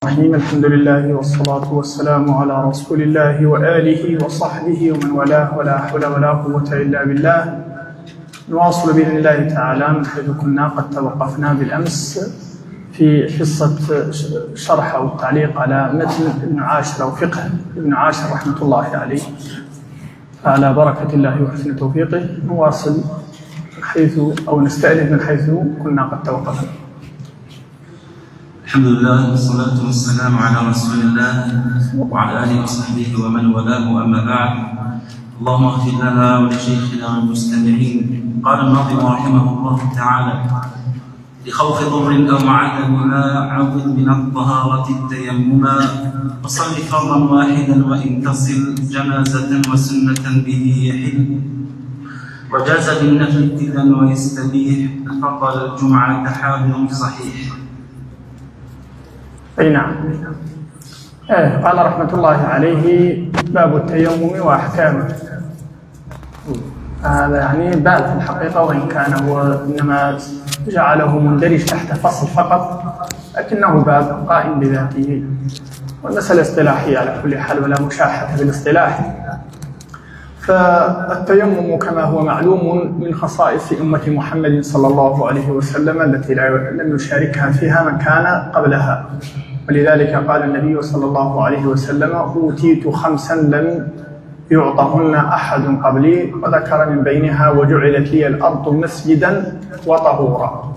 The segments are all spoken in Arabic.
الرحيم. الحمد لله والصلاة والسلام على رسول الله وآله وصحبه ومن والاه، ولا حول ولا قوة إلا بالله. نواصل بإذن الله تعالى من حيث كنا قد توقفنا بالأمس في حصة شرح أو التعليق على متن ابن عاشر أو فقه ابن عاشر رحمة الله عليه. على بركة الله وحسن توفيقه نواصل حيث أو نستأنف من حيث كنا قد توقفنا. الحمد لله والصلاة والسلام على رسول الله وعلى آله وصحبه ومن والاه، وأما بعد. اللهم اغفر لنا ولشيخنا والمستمعين. قال الناظم رحمه الله تعالى: لخوف ضر أو عدم ما عوض من الطهارة التيمما، وصل فرضا واحدا وإن تصل جنازة وسنة به يحل، وجاز بالنفل ابتدا ويستبيح، فضل الجمعة حاضر صحيح. أي نعم. قال رحمة الله عليه: باب التيمم وأحكامه. هذا يعني باب في الحقيقة، وإن كان هو إنما جعله مندرج تحت فصل فقط، لكنه باب قائم بذاته، والمسألة اصطلاحية على كل حال ولا مشاحة في الاصطلاح. فالتيمم كما هو معلوم من خصائص أمة محمد صلى الله عليه وسلم التي لم يشاركها فيها من كان قبلها، ولذلك قال النبي صلى الله عليه وسلم: أوتيت خمسا لم يعطهن أحد قبلي، وذكر من بينها: وجعلت لي الأرض مسجدا وطهورا.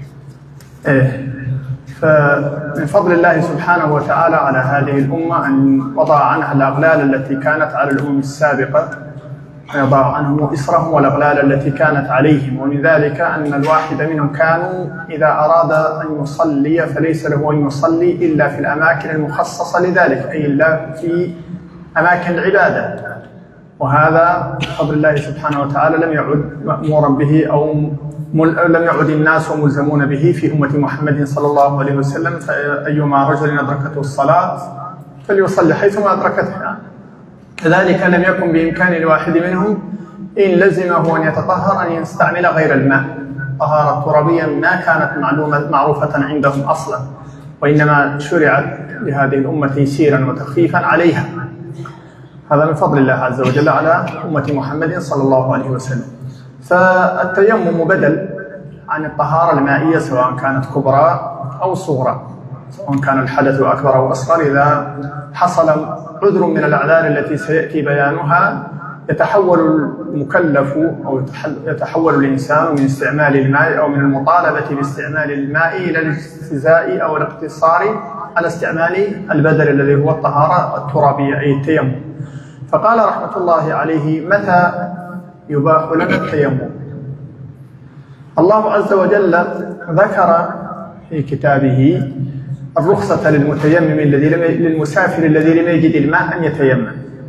فمن فضل الله سبحانه وتعالى على هذه الأمة أن وضع عنها الأغلال التي كانت على الأمم السابقة، ويضع عنهم إسرهم والأغلال التي كانت عليهم. ومن ذلك أن الواحد منهم كانوا إذا أراد أن يصلي فليس له أن يصلي إلا في الأماكن المخصصة لذلك، أي إلا في أماكن العبادة. وهذا بفضل الله سبحانه وتعالى لم يعد مأمورا به أو لم يعد الناس ملزمون به في أمة محمد صلى الله عليه وسلم. فأيما رجل أدركته الصلاة فليصلي حيثما أدركتها. كذلك لم يكن بإمكان الواحد منهم إن لزمه أن يتطهر أن يستعمل غير الماء. طهارة ترابية ما كانت معروفة عندهم أصلا، وإنما شرعت لهذه الأمة تيسيرا وتخفيفا عليها. هذا من فضل الله عز وجل على أمة محمد صلى الله عليه وسلم. فالتيمم بدل عن الطهارة المائية، سواء كانت كبرى أو صغرى، سواء كان الحدث أكبر أو أصغر. إذا حصل عذر من الأعذار التي سيأتي بيانها يتحول المكلف أو يتحول الإنسان من استعمال الماء أو من المطالبة باستعمال الماء إلى الاجتزاء أو الاقتصار على استعمال البدل الذي هو الطهارة الترابية أي التيمم. فقال رحمة الله عليه: متى يباح لنا التيمم؟ الله عز وجل ذكر في كتابه الرخصة للمتيمم للمسافر الذي لم يجد الماء أن يتيمم.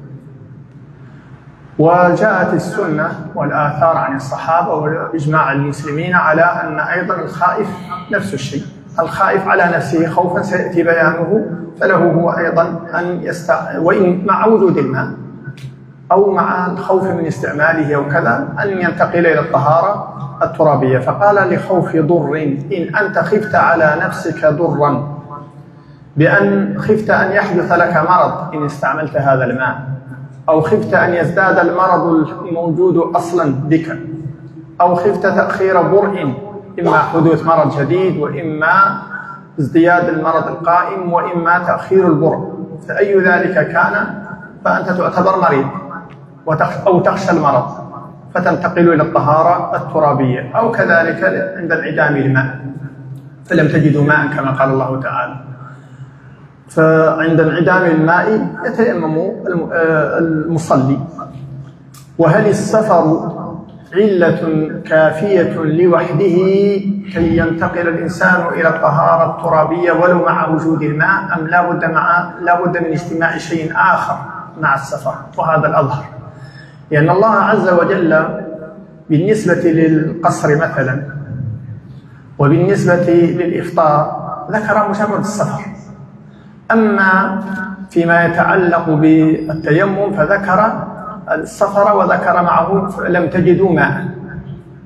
وجاءت السنة والآثار عن الصحابة وإجماع المسلمين على أن أيضا الخائف نفس الشيء. الخائف على نفسه خوفا سيأتي بيانه، فله هو أيضا أن وإن مع وجود الماء أو مع الخوف من استعماله أو كذا أن ينتقل إلى الطهارة الترابية. فقال: لخوف ضر، إن أنت خفت على نفسك ضرا بأن خفت أن يحدث لك مرض إن استعملت هذا الماء، أو خفت أن يزداد المرض الموجود أصلا بك، أو خفت تأخير برء، إما حدوث مرض جديد وإما ازدياد المرض القائم وإما تأخير البرء، فأي ذلك كان فأنت تعتبر مريض أو تخشى المرض فتنتقل إلى الطهارة الترابية. أو كذلك عند انعدام الماء فلم تجدوا ماء كما قال الله تعالى، فعند انعدام الماء يتيمم المصلي. وهل السفر علة كافية لوحده كي ينتقل الإنسان إلى الطهارة الترابية ولو مع وجود الماء، أم لا بد من اجتماع شيء آخر مع السفر؟ وهذا الأظهر، لأن الله عز وجل بالنسبة للقصر مثلا وبالنسبة للإفطار ذكر مجرد السفر. أما فيما يتعلق بالتيمم فذكر السفر وذكر معه لم تجدوا ماء،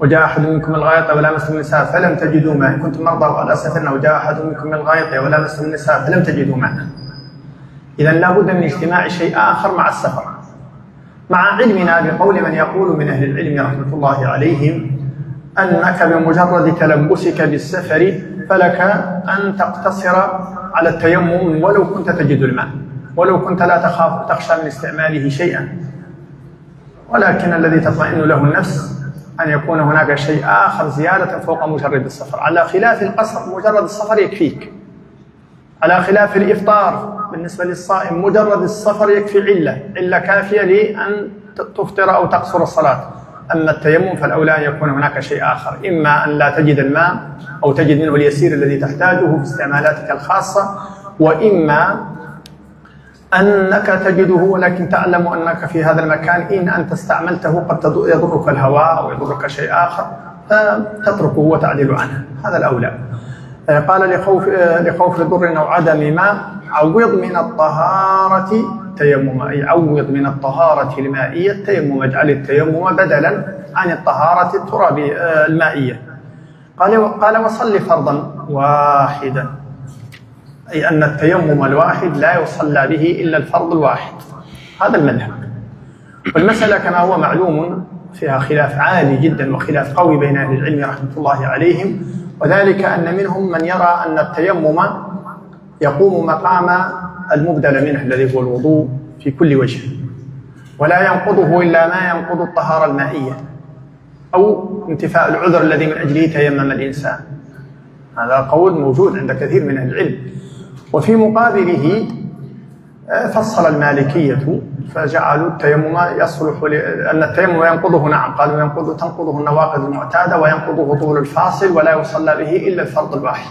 وجاء أحد منكم الغائط ولامستم النساء فلم تجدوا ماء، كنتم مرضى وعلى سفر وجاء أحد منكم الغائط ولامستم النساء فلم تجدوا ماء. إذا لا بد من اجتماع شيء آخر مع السفر، مع علمنا بقول من يقول من أهل العلم رحمة الله عليهم أنك بمجرد تلبسك بالسفر فلك أن تقتصر على التيمم ولو كنت تجد الماء، ولو كنت لا تخشى من استعماله شيئا، ولكن الذي تطمئن له النفس أن يكون هناك شيء آخر زيادة فوق مجرد السفر، على خلاف القصر مجرد السفر يكفيك، على خلاف الإفطار بالنسبة للصائم مجرد السفر يكفي علة كافية لأن تفطر أو تقصر الصلاة. أما التيمم فالأولى أن يكون هناك شيء آخر، إما أن لا تجد الماء أو تجد منه اليسير الذي تحتاجه في استعمالاتك الخاصة، وإما أنك تجده ولكن تعلم أنك في هذا المكان إن أنت استعملته قد يضرك الهواء أو يضرك شيء آخر فتتركه وتعدل عنه، هذا الأولى. قال لخوف ضر أو عدم ماء عوض من الطهارة تيمم، أي عوض من الطهارة المائية التيمم، اجعل التيمم بدلا عن الطهارة الترابية المائية. قال وصل فرضا واحدا، أي أن التيمم الواحد لا يصلى به إلا الفرض الواحد، هذا المذهب. والمسألة كما هو معلوم فيها خلاف عالي جدا وخلاف قوي بين أهل العلم رحمة الله عليهم، وذلك أن منهم من يرى أن التيمم يقوم مقام المبدل منه الذي هو الوضوء في كل وجه، ولا ينقضه إلا ما ينقض الطهارة المائية أو انتفاء العذر الذي من أجله تيمم الإنسان. هذا قول موجود عند كثير من أهل العلم. وفي مقابله فصل المالكية فجعلوا التيمم يصلح أن التيمم ينقضه، نعم قالوا تنقضه النواقض المعتادة وينقضه طول الفاصل ولا يصلى به إلا الفرض الواحد.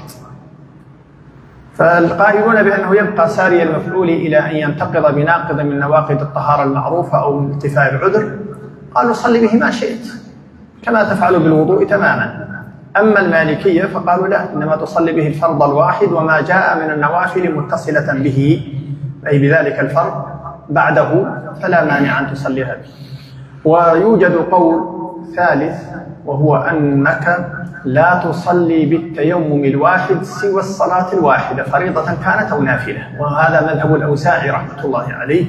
فالقائلون بأنه يبقى ساري المفعول إلى أن ينتقض بناقض من نواقض الطهارة المعروفة أو انتفاء العذر قالوا صل به ما شئت كما تفعل بالوضوء تماما. أما المالكية فقالوا لا، إنما تصلي به الفرض الواحد وما جاء من النوافل متصلة به أي بذلك الفرض بعده فلا مانع أن تصليها به. ويوجد قول ثالث وهو أنك لا تصلي بالتيمم الواحد سوى الصلاة الواحدة فريضة كانت أو نافلة، وهذا مذهب الأوزاعي رحمة الله عليه.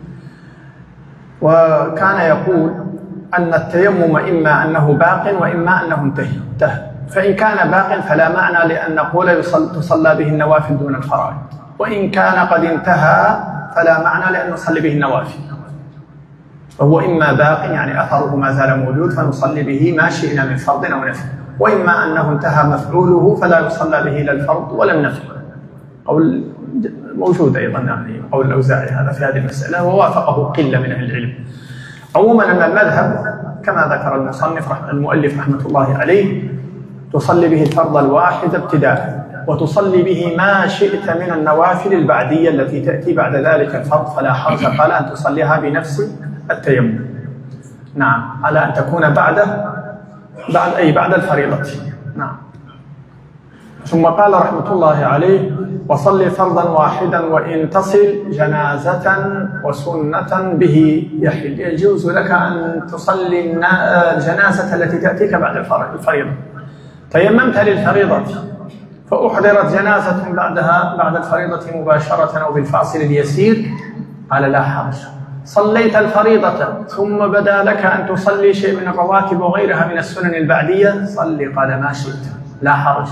وكان يقول أن التيمم إما أنه باق وإما أنه انتهى، فإن كان باق فلا معنى لأن نقول تصلى به النوافل دون الفرائض، وإن كان قد انتهى فلا معنى لأن نصلي به النوافل، فهو إما باق يعني أثره ما زال موجود فنصلي به ما شئنا من فرض أو نفل، وإما أنه انتهى مفعوله فلا يصلى به لا الفرض ولا النفل. قول موجود أيضا يعني قول الأوزاعي هذا في هذه المسألة ووافقه قلة من أهل العلم. عموما أن المذهب كما ذكر المؤلف رحمة الله عليه تصلي به الفرض الواحد ابتداء، وتصلي به ما شئت من النوافل البعدية التي تأتي بعد ذلك الفرض فلا حرج قال أن تصليها بنفس التيمم، نعم على أن تكون بعد الفريضة، نعم. ثم قال رحمة الله عليه وصلي فرضا واحدا وإن تصل جنازة وسنة به يحل، يجوز لك أن تصلي الجنازة التي تأتيك بعد الفريضة. تيممت للفريضة فأحضرت جنازة بعد الفريضة مباشرة أو بالفاصل اليسير قال لا حرج. صليت الفريضة ثم بدا لك أن تصلي شيء من الرواتب وغيرها من السنن البعدية صلي قال ما شئت لا حرج.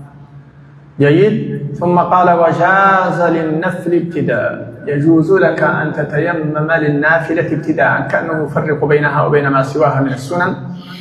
جيد. ثم قال وجاز للنفل ابتداء، يجوز لك أن تتيمم للنافلة ابتداء كأنه يفرق بينها وبين ما سواها من السنن.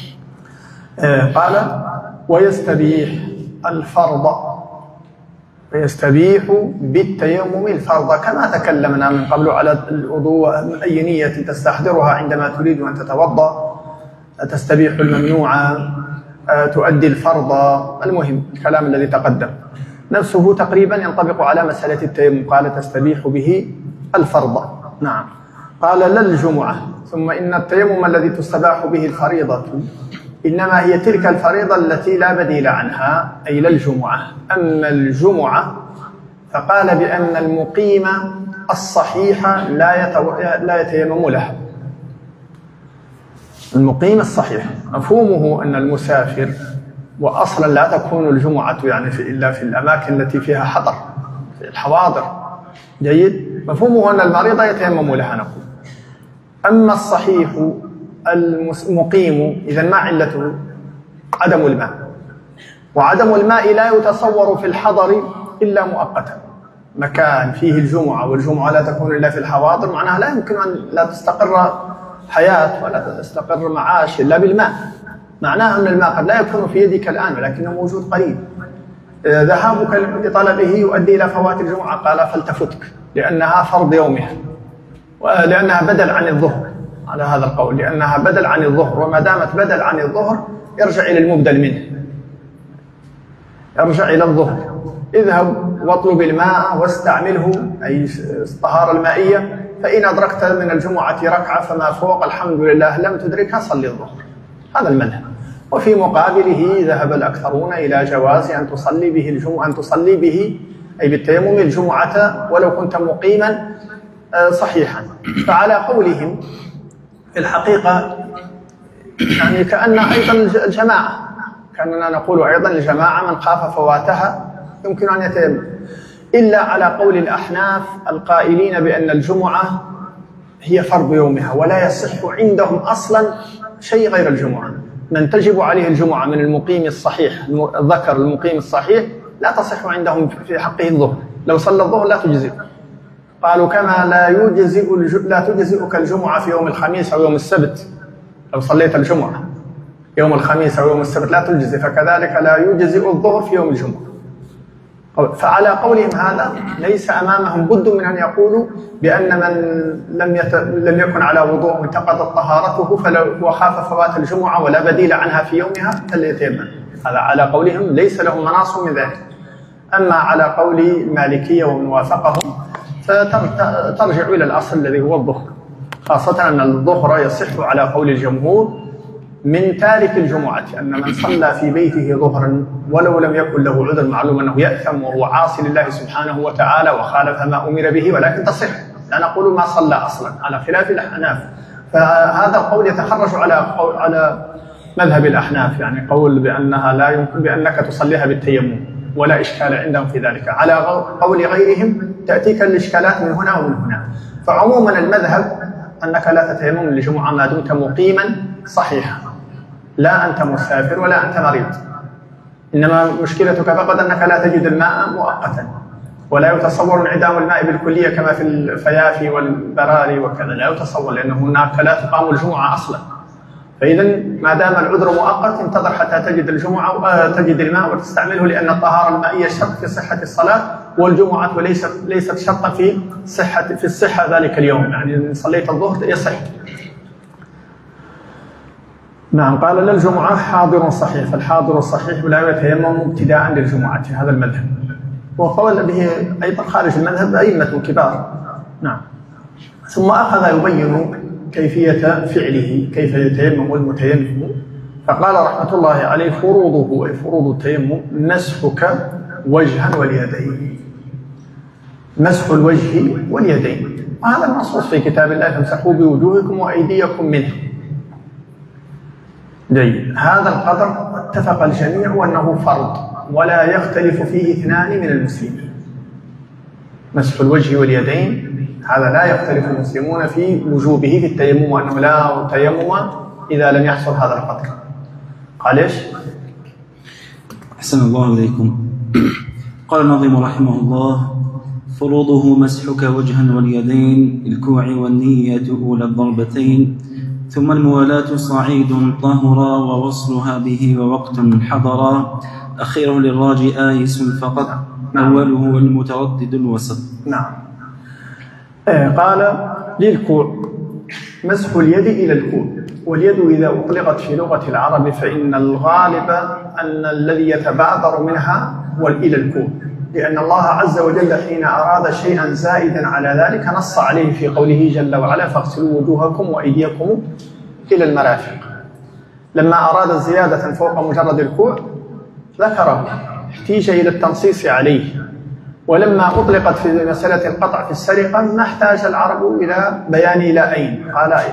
قال ويستبيح الفرض، ويستبيح بالتيمم الفرض كما تكلمنا من قبل على الوضوء أي نية تستحضرها عندما تريد أن تتوضأ، تستبيح الممنوع، تؤدي الفرض، المهم الكلام الذي تقدم نفسه تقريبا ينطبق على مسألة التيمم. قال تستبيح به الفرض، نعم. قال لا الجمعة. ثم إن التيمم الذي تستباح به الفريضة إنما هي تلك الفريضة التي لا بديل عنها أي لا الجمعة. أما الجمعة فقال بأن المقيم الصحيح لا يتيمم لها، المقيم الصحيح مفهومه أن المسافر، وأصلا لا تكون الجمعة يعني إلا في الأماكن التي فيها حضر، في الحواضر. جيد. مفهومه أن المريض يتيمم لها نقول. أما الصحيح المقيم إذا ما علته؟ عدم الماء، وعدم الماء لا يتصور في الحضر إلا مؤقتا. مكان فيه الجمعة والجمعة لا تكون إلا في الحواضر، معناها لا يمكن أن لا تستقر حياة ولا تستقر معاش إلا بالماء. معناها أن الماء قد لا يكون في يدك الآن ولكنه موجود قريب. ذهابك لطلبه يؤدي إلى فوات الجمعة، قال فلتفتك لأنها فرض يومها، ولأنها بدل عن الظهر، على هذا القول، لأنها بدل عن الظهر، وما دامت بدل عن الظهر يرجع إلى المبدل منه، يرجع إلى الظهر. اذهب واطلب الماء واستعمله، أي الطهارة المائية، فإن أدركت من الجمعة ركعة فما فوق الحمد لله، لم تدركها صلي الظهر. هذا المذهب. وفي مقابله ذهب الأكثرون إلى جواز أن تصلي به الجمعة، أن تصلي به أي بالتيمم الجمعة ولو كنت مقيما صحيحا. فعلى قولهم في الحقيقة يعني كأن أيضا الجماعة، كأننا نقول أيضا الجماعة من خاف فواتها يمكن أن يتيمم، إلا على قول الأحناف القائلين بأن الجمعة هي فرض يومها ولا يصح عندهم أصلا شيء غير الجمعة. من تجب عليه الجمعة من المقيم الصحيح، الذكر المقيم الصحيح، لا تصح عندهم في حقه الظهر، لو صلى الظهر لا تجزئ. قالوا كما لا تجزئك الجمعة في يوم الخميس أو يوم السبت، لو صليت الجمعة يوم الخميس أو يوم السبت لا تجزئ، فكذلك لا يجزئ الظهر في يوم الجمعة. فعلى قولهم هذا ليس أمامهم بد من أن يقولوا بأن من لم يكن على وضوء انتقضت طهارته وخاف فوات الجمعة ولا بديل عنها في يومها فليتيمم. هذا على قولهم ليس لهم مناص من ذلك. أما على قول المالكية ومن وافقهم فترجع إلى الأصل الذي هو الظهر، خاصة أن الظهر يصح على قول الجمهور من تارك الجمعة، أن من صلى في بيته ظهرا ولو لم يكن له عذر، معلوم أنه يأثم وهو عاصي لله سبحانه وتعالى وخالف ما أمر به، ولكن تصح، لا نقول ما صلى أصلا على خلاف الأحناف. فهذا القول يتخرج على مذهب الأحناف، يعني قول بأنها لا يمكن بأنك تصليها بالتيمم ولا إشكال عندهم في ذلك. على قول غيرهم تأتيك الإشكالات من هنا ومن هنا. فعموما المذهب أنك لا تتيمم للجمعة ما دمت مقيما صحيحا، لا أنت مسافر ولا أنت مريض، إنما مشكلتك فقط أنك لا تجد الماء مؤقتا، ولا يتصور انعدام الماء بالكلية كما في الفيافي والبراري وكذا، لا يتصور، لأنه هناك لا تقام الجمعة أصلا. فإذا ما دام العذر مؤقت انتظر حتى تجد الجمعة تجد الماء وتستعمله، لأن الطهارة المائية شرط في صحة الصلاة، والجمعة ليست شرطا في الصحة ذلك اليوم، يعني إن صليت الظهر يصح. نعم. قال للجمعة حاضر صحيح، فالحاضر الصحيح لا يتيمم ابتداء للجمعة، هذا المذهب، وقال به أيضا خارج المذهب أئمة كبار. نعم. ثم أخذ يبين كيفية فعله، كيف يتيمم المتيمم، فقال رحمة الله عليه فروضه، أي فروض التيمم: مسحك وجها واليدين، مسح الوجه واليدين، وهذا المنصوص في كتاب الله: فامسحوا بوجوهكم وأيديكم منه. جيد. هذا القدر اتفق الجميع أنه فرض ولا يختلف فيه اثنان من المسلمين. مسح الوجه واليدين هذا لا يختلف المسلمون في وجوبه في التيمم، وأنه لا تيمم إذا لم يحصل هذا القدر. قال إيش؟ أحسن الله إليكم. قال الناظم رحمه الله: فروضه مسحك وجها واليدين، الكوع والنية أولى الضربتين، ثم الموالاة صعيد طهرا، ووصلها به ووقت حضرا، أخير للراجي آيس فقط، أوله المتردد الوسط. نعم. قال للكوع مسح اليد إلى الكوع، واليد إذا أطلقت في لغة العرب فإن الغالب أن الذي يتبادر منها هو إلى الكوع، لأن الله عز وجل حين أراد شيئا زائدا على ذلك نص عليه في قوله جل وعلا: فاغسلوا وجوهكم وأيديكم إلى المرافق. لما أراد زيادة فوق مجرد الكوع ذكره، احتيج إلى التنصيص عليه. ولما أطلقت في مسألة القطع في السرقة ما احتاج العرب إلى بيان إلى أين،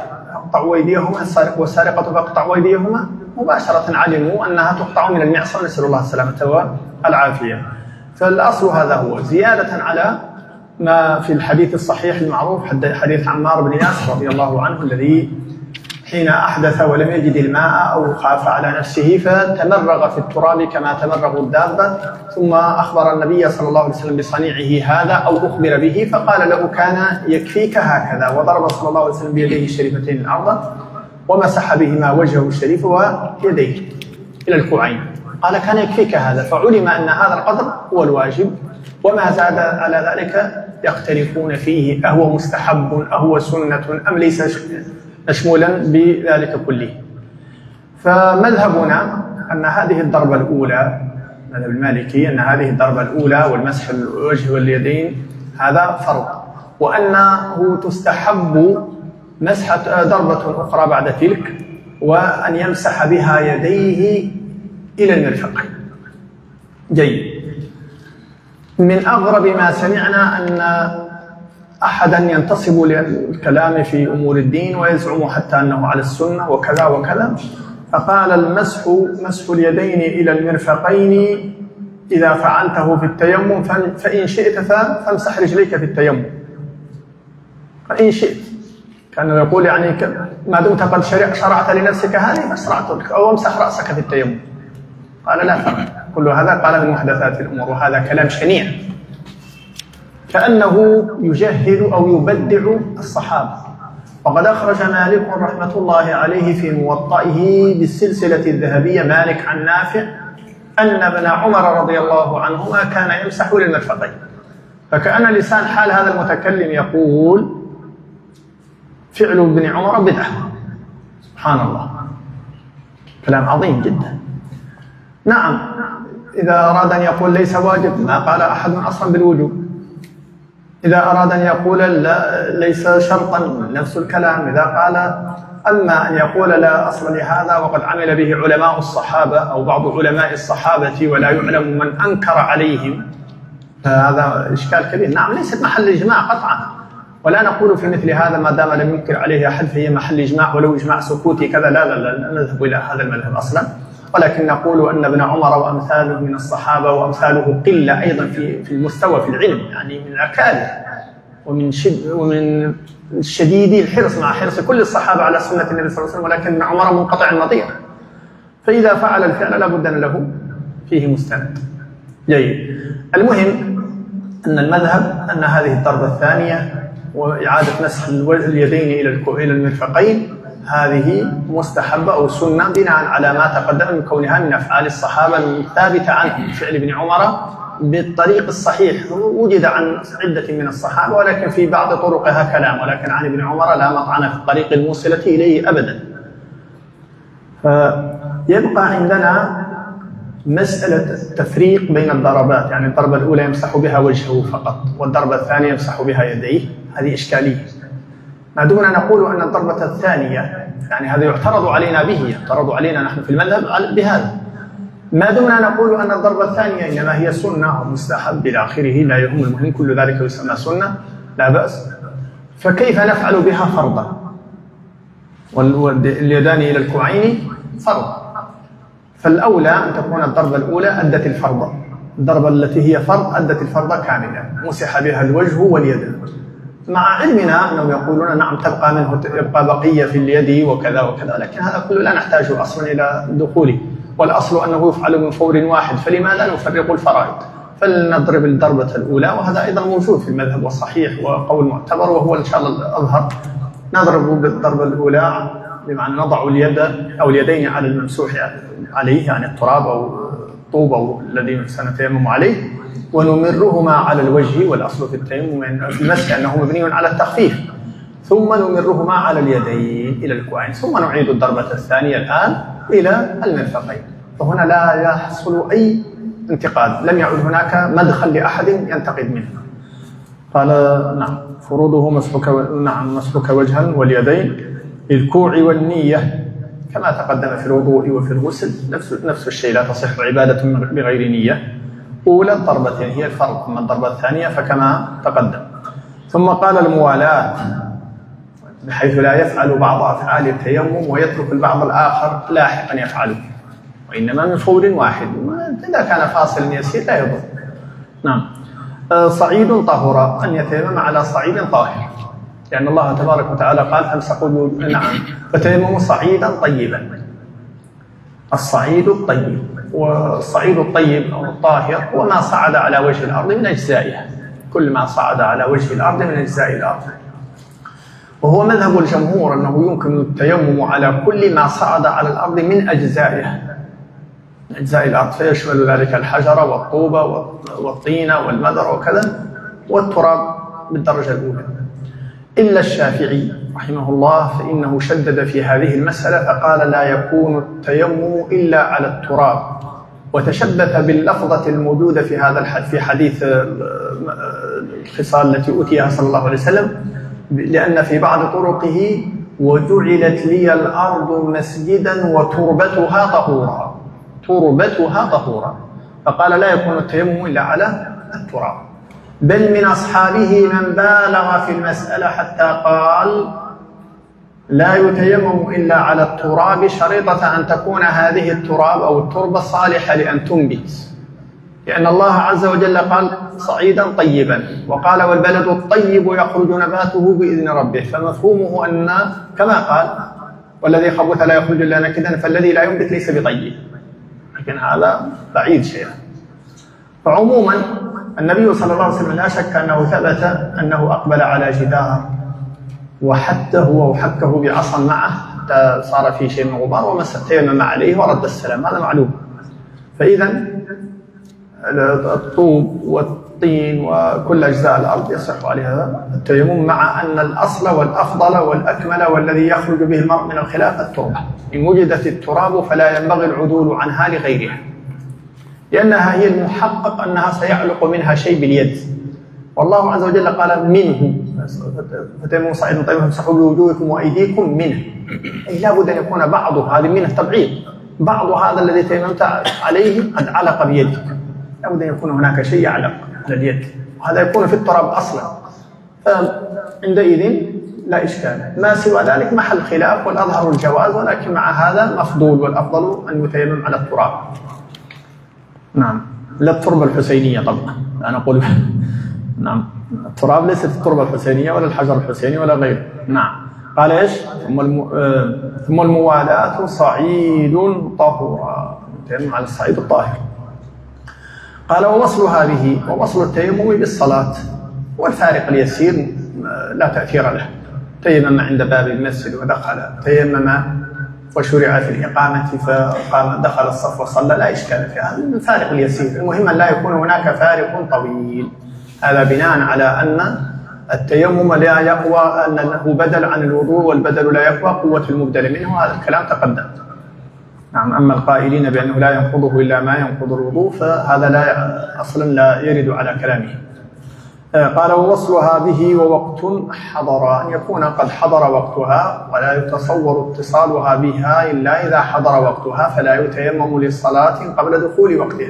فاقطعوا أيديهما، السارق والسارقة فاقطعوا أيديهما، مباشرة علموا أنها تقطع من المعصم، نسأل الله السلامة والعافية. فالأصل هذا هو، زيادة على ما في الحديث الصحيح المعروف، حديث عمار بن ياسر رضي الله عنه الذي حين أحدث ولم يجد الماء أو خاف على نفسه فتمرغ في التراب كما تمرغ الدابة، ثم أخبر النبي صلى الله عليه وسلم بصنيعه هذا أو أخبر به، فقال له كان يكفيك هكذا، وضرب صلى الله عليه وسلم بيديه الشريفتين الأرض ومسح بهما وجهه الشريف ويديه إلى الكوعين، قال كان يكفيك هذا، فعلم أن هذا القدر هو الواجب، وما زاد على ذلك يختلفون فيه أهو مستحب أهو سنة أم ليس مشمولا بذلك كله. فمذهبنا أن هذه الضربة الأولى، مذهب المالكي، أن هذه الضربة الأولى والمسح الوجه واليدين هذا فرض، وأنه تستحب مسح ضربة أخرى بعد تلك، وأن يمسح بها يديه إلى المرفق. جيد. من أغرب ما سمعنا أن أحدا ينتصب للكلام في أمور الدين ويزعم حتى أنه على السنة وكذا وكذا، فقال المسح مسح اليدين إلى المرفقين إذا فعلته في التيمم، فإن شئت فامسح رجليك في التيمم، فإن شئت. كان يقول يعني ما دمت قد شرعت لنفسك هذه فشرعت لك، أو امسح رأسك في التيمم. قال لا فرق، كل هذا قال من محدثات الأمور، وهذا كلام شنيع كأنه يجهل أو يبدع الصحابة. وقد أخرج مالك رحمة الله عليه في موطئه بالسلسلة الذهبية مالك عن نافع أن ابن عمر رضي الله عنهما كان يمسح للمرفقين، فكأن لسان حال هذا المتكلم يقول فعل ابن عمر بدعة. سبحان الله، كلام عظيم جدا. نعم، إذا أراد أن يقول ليس واجب ما قال أحد أصلا بالوجوب، إذا أراد أن يقول لا ليس شرطا نفس الكلام، إذا قال أما أن يقول لا أصل لهذا وقد عمل به علماء الصحابة أو بعض علماء الصحابة ولا يعلم من أنكر عليهم، فهذا إشكال كبير. نعم، ليست محل إجماع قطعا، ولا نقول في مثل هذا ما دام لم ينكر عليه أحد فهي محل إجماع ولو إجماع سكوتي كذا، لا نذهب إلى هذا المذهب أصلا، ولكن نقول أن ابن عمر وأمثاله من الصحابة وأمثاله قلة أيضا في المستوى في العلم، يعني من الأكابر ومن شديد الحرص مع حرص كل الصحابة على سنة النبي صلى الله عليه وسلم، ولكن ابن عمر منقطع النظير، فإذا فعل الفعل لابد أن له فيه مستند. جيد. المهم أن المذهب أن هذه الضربة الثانية وإعادة مسح اليدين إلى المرفقين هذه مستحبة أو سنة بناء على ما تقدم من كونها من أفعال الصحابة الثابتة عنهم. فعل ابن عمر بالطريق الصحيح وجد عن عدة من الصحابة، ولكن في بعض طرقها كلام، ولكن عن ابن عمر لا مطعن في الطريق الموصلة إليه أبدا. فيبقى عندنا مسألة التفريق بين الضربات، يعني الضربة الأولى يمسح بها وجهه فقط، والضربة الثانية يمسح بها يديه، هذه إشكالية. ما دمنا نقول أن الضربة الثانية، يعني هذا يعترض علينا به، يعترض علينا نحن في المذهب بهذا، ما دمنا نقول أن الضربة الثانية إنما هي سنة أو مستحب إلى آخره لا يهم، المهم كل ذلك يسمى سنة لا بأس، فكيف نفعل بها فرضا؟ واليدان إلى الكوعين فرض، فالأولى أن تكون الضربة الأولى أدت الفرض، الضربة التي هي فرض أدت الفرض كاملا، مسح بها الوجه واليد، مع علمنا أنهم يقولون نعم يبقى بقية في اليد وكذا وكذا، لكن هذا كله لا نحتاج أصلا إلى دخوله، والأصل أنه يفعل من فور واحد، فلماذا نفرق الفرائض؟ فلنضرب الضربة الأولى، وهذا أيضا موجود في المذهب والصحيح وقول معتبر، وهو إن شاء الله الأظهر، نضرب بالضربة الأولى بمعنى نضع اليد أو اليدين على الممسوح عليه، يعني التراب أو الطوب أو الذي سنتيمم عليه، ونمرهما على الوجه، والأصل في التيمم في المسح أنه مبني على التخفيف، ثم نمرهما على اليدين إلى الكوعين، ثم نعيد الضربة الثانية الآن إلى المرفقين، فهنا لا يحصل أي انتقاد، لم يعد هناك مدخل لأحد ينتقد منه. قال نعم فروضه مسحك وجها واليدين الكوع والنية كما تقدم في الوضوء وفي الغسل، نفس الشيء، لا تصح عبادة بغير نية. أولى الضربتين هي الفرض، أما الضربة الثانية فكما تقدم. ثم قال الموالاة، بحيث لا يفعل بعض أفعال التيمم ويترك البعض الآخر لاحقا يفعله، وإنما من فور واحد، إذا كان فاصل يسير لا يضر. نعم. صعيد طهر، أن يتيمم على صعيد طاهر، لأن الله تبارك وتعالى قال فامسحوا نعم فتيمموا صعيدا طيبا. الصعيد الطيب، والصعيد الطيب أو الطاهر هو ما صعد على وجه الأرض من أجزائها، كل ما صعد على وجه الأرض من أجزاء الأرض. وهو مذهب الجمهور أنه يمكن التيمم على كل ما صعد على الأرض من أجزائها، من أجزاء الأرض، فيشمل ذلك الحجر والطوبة والطين والمذر وكذا، والتراب بالدرجة الأولى. إلا الشافعي رحمه الله فإنه شدد في هذه المسألة فقال لا يكون التيمم إلا على التراب، وتشبث باللفظة الموجودة في هذا في حديث الخصال التي أوتيها صلى الله عليه وسلم، لأن في بعض طرقه وجعلت لي الأرض مسجدا وتربتها طهورا، تربتها طهورا، فقال لا يكون التيمم إلا على التراب. بل من أصحابه من بالغ في المسألة حتى قال لا يتيمم إلا على التراب شريطة أن تكون هذه التراب أو التربة صالحة لأن تنبت، لأن الله عز وجل قال صعيدا طيبا، وقال والبلد الطيب يخرج نباته بإذن ربه، فمفهومه أن كما قال والذي خبث لا يخرج إلا نكدا، فالذي لا ينبت ليس بطيب، لكن هذا بعيد شيئا. فعموما النبي صلى الله عليه وسلم لا شك أنه ثبت أنه أقبل على جدار وحته وحكه بعصا معه حتى صار في شيء من غبار، وتيمم عليه ورد السلام، هذا معلوم. فإذا الطوب والطين وكل أجزاء الأرض يصح عليها التيمم، مع أن الأصل والأفضل والأكمل والذي يخرج به المرء من الخلاف التربة. إن وجدت التراب فلا ينبغي العدول عنها لغيرها، لأنها هي المحقق أنها سيعلق منها شيء باليد، والله عز وجل قال منه فتيمموا صعيدا طيبا فامسحوا بوجوهكم وأيديكم منه، أي لابد أن يكون بعض هذه منه تبعيض، بعض هذا الذي تيممت عليه قد علق بيدك، لابد أن يكون هناك شيء يعلق على اليد، وهذا يكون في التراب أصلا، فعندئذ لا إشكال. ما سوى ذلك محل خلاف، والأظهر الجواز، ولكن مع هذا مفضول والأفضل أن يتيمم على التراب. نعم، لا التربة الحسينية طبعا، أنا أقول نعم التراب ليست التربة الحسينية ولا الحجر الحسيني ولا غيره. نعم. قال إيش؟ ثم الموالاة صعيد طهورا، يتيمم على الصعيد الطاهر. قال ووصل هذه ووصل التيمم بالصلاة، والفارق اليسير لا تأثير له، تيمم عند باب المسجد ودخل، تيمم وشرع في الإقامة فقام دخل الصف وصلى، لا إشكال في هذا، الفارق اليسير، المهم لا يكون هناك فارق طويل. هذا بناء على أن التيمم لا يقوى، أنه بدل عن الوضوء، والبدل لا يقوى قوة المبدل منه، هذا الكلام تقدم. نعم. أما القائلين بأنه لا ينقضه إلا ما ينقض الوضوء فهذا لا أصلا لا يرد على كلامه. قال ووصلها به ووقت حضر، أن يكون قد حضر وقتها، ولا يتصور اتصالها بها إلا إذا حضر وقتها، فلا يتيمم للصلاة قبل دخول وقتها.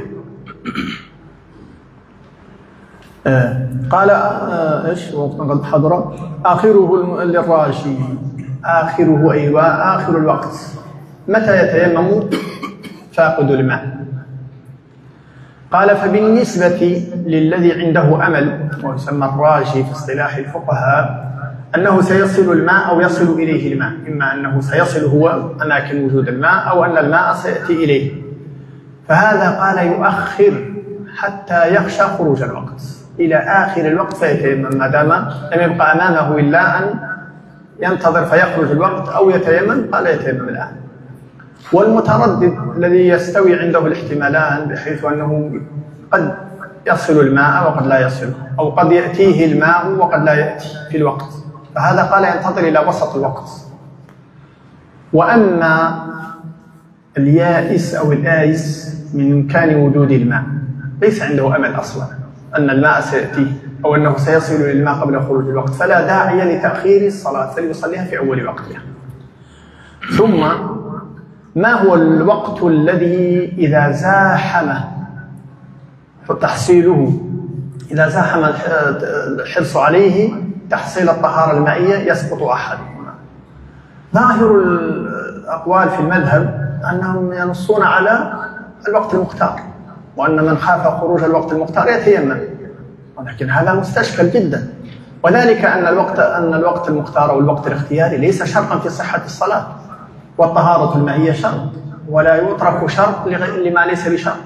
قال إيش وقت قد حضر آخره للراشي، آخره أيوة آخر الوقت. متى يتيمم فاقد الماء؟ قال فبالنسبة للذي عنده أمل، ويسمى الراجي في اصطلاح الفقهاء، أنه سيصل الماء أو يصل إليه الماء، إما أنه سيصل هو أماكن وجود الماء أو أن الماء سيأتي إليه، فهذا قال يؤخر حتى يخشى خروج الوقت إلى آخر الوقت فيتيمم، ما دام لم يبقى أمامه إلا أن ينتظر فيخرج الوقت أو يتيمم، قال يتيمم الآن. والمتردد الذي يستوي عنده الاحتمالان، بحيث أنه قد يصل الماء وقد لا يصل، أو قد يأتيه الماء وقد لا يأتي في الوقت، فهذا قال ينتظر إلى وسط الوقت. وأما اليائس أو الآيس من إمكان وجود الماء، ليس عنده أمل أصلا أن الماء سيأتيه أو أنه سيصل إلى الماء قبل خروج الوقت، فلا داعي لتأخير الصلاة، فليصليها في أول وقتها. ثم ما هو الوقت الذي إذا زاحم تحصيله، إذا زاحم الحرص عليه تحصيل الطهارة المائية يسقط أحدهما؟ ظاهر الأقوال في المذهب أنهم ينصون على الوقت المختار، وأن من خاف خروج الوقت المختار يتيمم، ولكن هذا مستشكل جدا، وذلك أن الوقت المختار أو الوقت الاختياري ليس شرطا في صحة الصلاة، والطهارة المائية شرط، ولا يترك شرط لما ليس بشرط.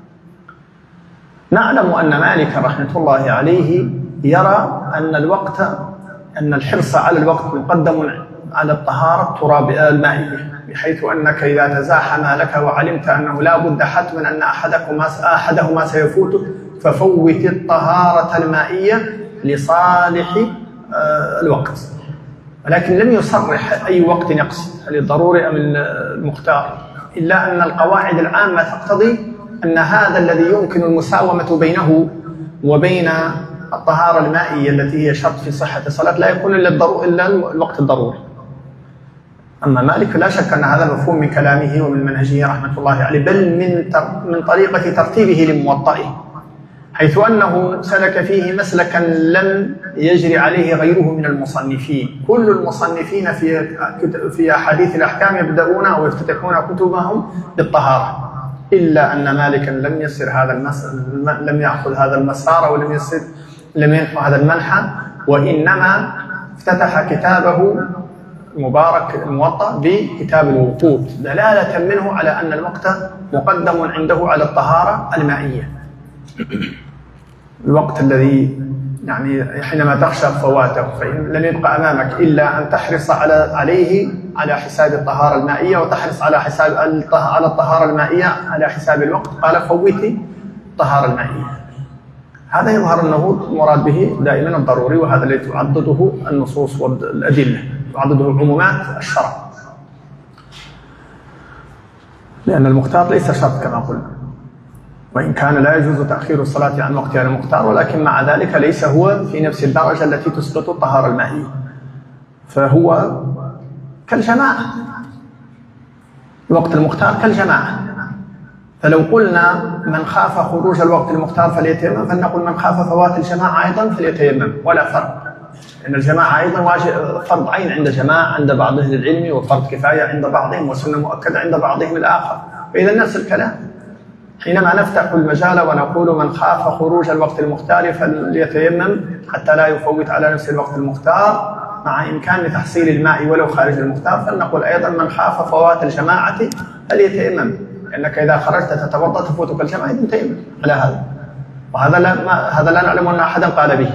نعلم أن مالك رحمة الله عليه يرى أن الحرص على الوقت مقدم على الطهارة المائية، بحيث أنك إذا تزاحم لك وعلمت أنه لا بد حتما أن أحدهما سيفوتك ففوت الطهارة المائية لصالح الوقت، ولكن لم يصرح أي وقت يقصد، هل الضروري أم المختار، إلا أن القواعد العامة تقتضي أن هذا الذي يمكن المساومة بينه وبين الطهارة المائية التي هي شرط في صحة الصلاة لا يكون إلا الوقت الضروري. أما مالك لا شك أن هذا مفهوم من كلامه ومن منهجه رحمة الله عليه، بل من طريقة ترتيبه لموطئه، حيث أنه سلك فيه مسلكا لم يجري عليه غيره من المصنفين. كل المصنفين في أحاديث الأحكام يبدأون أو يفتتحون كتبهم بالطهارة، إلا أن مالكا لم يأخذ هذا المسار لم ينحو هذا المنحى، وإنما افتتح كتابه المبارك الموطأ بكتاب الوقوت، دلالة منه على أن الوقت مقدم عنده على الطهارة المائية، الوقت الذي يعني حينما تخشى فواته فإن لم يبقى أمامك إلا أن تحرص عليه على حساب الطهارة المائية، وتحرص على الطهارة المائية على حساب الوقت، قال فوتي الطهارة المائية. هذا يظهر أنه المراد به دائما الضروري، وهذا الذي تعضده النصوص والأدلة، تعضده عمومات الشرع، لأن المختار ليس شرط كما قلنا، وإن كان لا يجوز تأخير الصلاة عن وقتها المختار، ولكن مع ذلك ليس هو في نفس الدرجة التي تسقط الطهارة المائية، فهو كالجماعة، الوقت المختار كالجماعة. فلو قلنا من خاف خروج الوقت المختار فليتيمم، فلنقل من خاف فوات الجماعة أيضا فليتيمم، ولا فرق، لأن الجماعة أيضا فرض عين عند جماعة عند بعض أهل العلم، وفرض كفاية عند بعضهم، وسنة مؤكدة عند بعضهم الآخر. فإذا نفس الكلام، حينما نفتح المجال ونقول من خاف خروج الوقت المختار فليتيمم حتى لا يفوت على نفس الوقت المختار مع إمكان تحصيل الماء ولو خارج المختار، فلنقول أيضا من خاف فوات الجماعة فليتيمم، لأنك إذا خرجت تتوضأ تفوتك الجماعة إذن تيمم على هذا، وهذا لا نعلم أن أحدا قال به.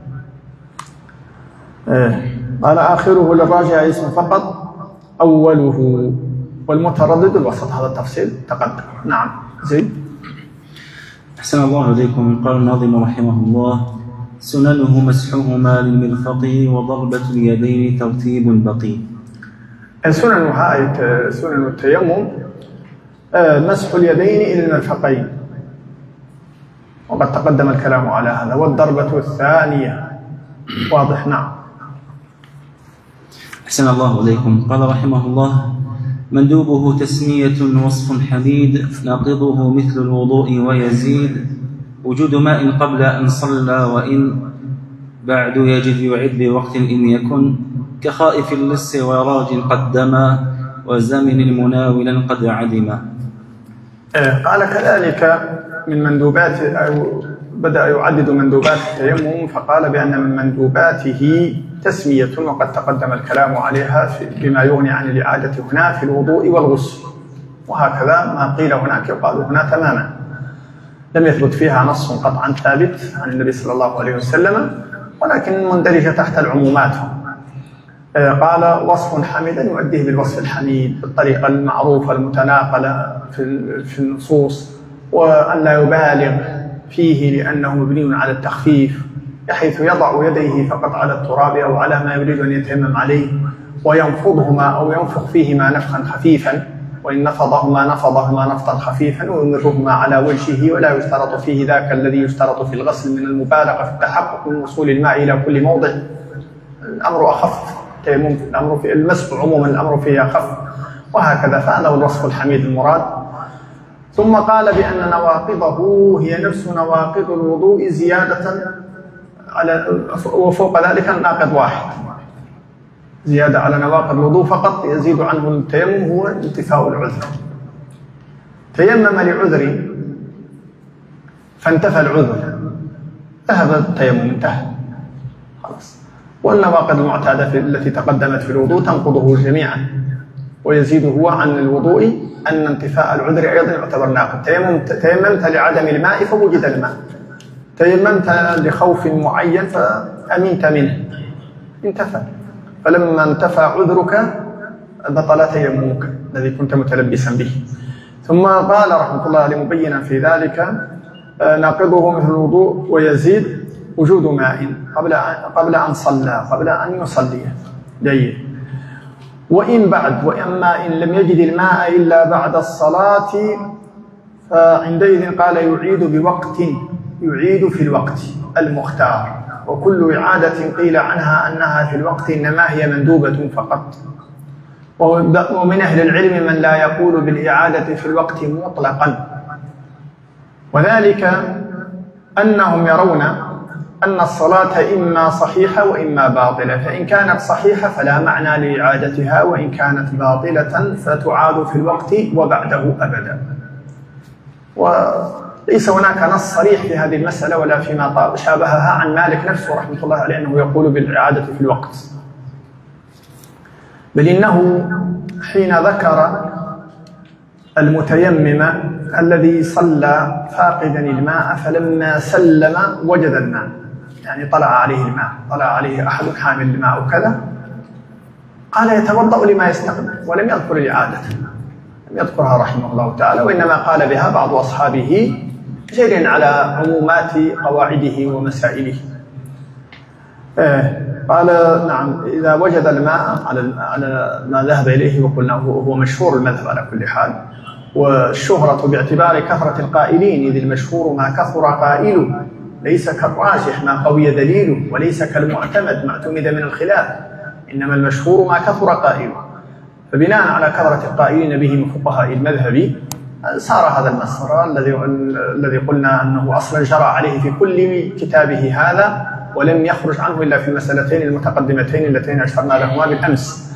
قال آخره للراجع اسم فقط أوله والمتردد الوسط، هذا التفصيل تقدم. نعم زين. أحسن الله عليكم. قال الناظم رحمه الله: سننه مسحهما للمرفق وضربة اليدين ترتيب بقي. سنن التيمم مسح اليدين إلى المرفقين، وقد تقدم الكلام على هذا، والضربة الثانية واضح. نعم. أحسن الله عليكم. قال رحمه الله: مندوبه تسمية وصف حميد، ناقضه مثل الوضوء ويزيد، وجود ماء قبل أن صلى، وإن بعد يجب يعد بوقت إن يكن، كخائف اللص وراج قدما، وزمن مناولا قد عدما. قال كذلك من مندوبات، أو بدأ يعدد مندوبات التيمم، فقال بأن من مندوباته تسمية، وقد تقدم الكلام عليها بما يغني عن الإعادة هنا في الوضوء والغسل، وهكذا ما قيل هناك يقال هنا تماما، لم يثبت فيها نص قطعا ثابت عن النبي صلى الله عليه وسلم، ولكن مندرجة تحت العمومات. قال وصف حميدا يؤديه بالوصف الحميد بالطريقة المعروفة المتناقلة في النصوص، وأن لا يبالغ فيه لأنه مبني على التخفيف، بحيث يضع يديه فقط على التراب أو على ما يريد أن يتيمم عليه، وينفضهما أو ينفخ فيهما نفخا خفيفا، وإن نفضهما نفضا خفيفا، ويمرهما على وجهه، ولا يشترط فيه ذاك الذي يشترط في الغسل من المبالغة في التحقق من وصول الماء إلى كل موضع. الأمر أخف، الأمر في المسح عموما الأمر فيه أخف، وهكذا. فهذا هو الوصف الحميد المراد. ثم قال بأن نواقضه هي نفس نواقض الوضوء زيادة على، وفوق ذلك الناقض واحد، زيادة على نواقض الوضوء فقط يزيد عنه التيمم هو انتفاء العذر. تيمم لعذر فانتفى العذر، ذهب التيمم، انتهى خلاص. والنواقض المعتادة التي تقدمت في الوضوء تنقضه جميعا، ويزيد هو عن الوضوء أن انتفاء العذر أيضا يعتبر ناقض. تيممت لعدم الماء فوجد الماء، تيممت لخوف معين فأمنت منه، انتفى. فلما انتفى عذرك بطل تيممك الذي كنت متلبسا به. ثم قال رحمه الله عليه مبينا في ذلك ناقضه مثل الوضوء ويزيد وجود ماء قبل أن صلى، قبل أن يصلي. جيد. وأما إن لم يجد الماء إلا بعد الصلاة فعندئذ قال يعيد في الوقت المختار. وكل إعادة قيل عنها أنها في الوقت إنما هي مندوبة فقط. ومن أهل العلم من لا يقول بالإعادة في الوقت مطلقا، وذلك أنهم يرون أن الصلاة إما صحيحة وإما باطلة، فإن كانت صحيحة فلا معنى لإعادتها، وإن كانت باطلة فتعاد في الوقت وبعده أبدا. وليس هناك نص صريح في هذه المسألة ولا فيما شابهها عن مالك نفسه رحمه الله عليه أنه يقول بالإعادة في الوقت، بل إنه حين ذكر المتيمم الذي صلى فاقدا الماء فلما سلم وجد الماء، يعني طلع عليه الماء، طلع عليه أحد حامل الماء وكذا، قال يتوضأ لما يستقبل، ولم يذكر الإعادة، لم يذكرها رحمه الله تعالى، وإنما قال بها بعض أصحابه جير على عمومات قواعده ومسائله. قال نعم إذا وجد الماء على ما ذهب إليه وقلنا هو مشهور المذهب على كل حال، والشهرة باعتبار كثرة القائلين، إذ المشهور ما كثر قائله، ليس كالراجح ما قوي دليله، وليس كالمعتمد ما اعتمد من الخلاف، إنما المشهور ما كثر قائله. فبناء على كثرة القائلين به من فقهاء المذهب صار هذا المسار الذي قلنا أنه أصلا جرى عليه في كل كتابه هذا، ولم يخرج عنه إلا في المسألتين المتقدمتين اللتين أشرنا لهما بالأمس.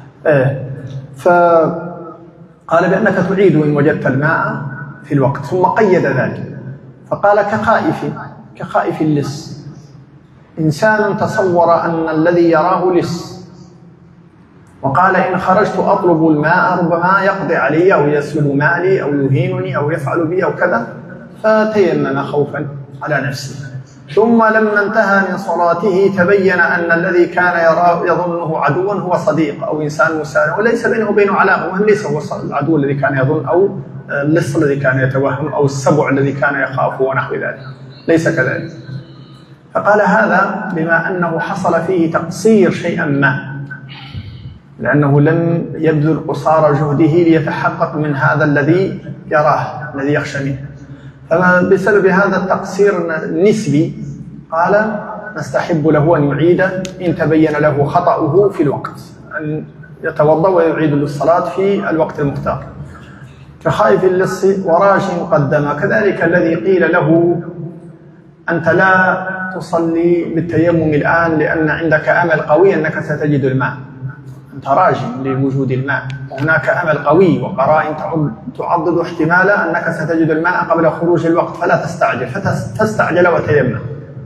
فقال بأنك تعيد إن وجدت الماء في الوقت، ثم قيد ذلك فقال كخائف اللص. إنسان تصور أن الذي يراه لص، وقال إن خرجت أطلب الماء ربما يقضي علي أو يسلب مالي أو يهينني أو يفعل بي أو كذا، فتيمم خوفا على نفسه. ثم لما انتهى من صلاته تبين أن الذي كان يظنه عدوا هو صديق أو إنسان مسالم، وليس بينه وبينه علاقة، وهم ليس هو العدو الذي كان يظن أو اللص الذي كان يتوهم أو السبع الذي كان يخاف ونحو ذلك، ليس كذلك. فقال هذا بما أنه حصل فيه تقصير شيئا ما، لأنه لم يبذل قصارى جهده ليتحقق من هذا الذي يراه الذي يخشى منه، فبسبب هذا التقصير النسبي قال نستحب له أن يعيد إن تبين له خطأه في الوقت، أن يتوضأ ويعيد للصلاة في الوقت المختار. كخائف اللص وراش قدم، كذلك الذي قيل له أنت لا تصلي بالتيمم الآن لأن عندك أمل قوي أنك ستجد الماء، أنت راج لوجود الماء، وهناك أمل قوي وقرائن تعضد احتمال أنك ستجد الماء قبل خروج الوقت، فلا تستعجل، فاستعجل وتيمم.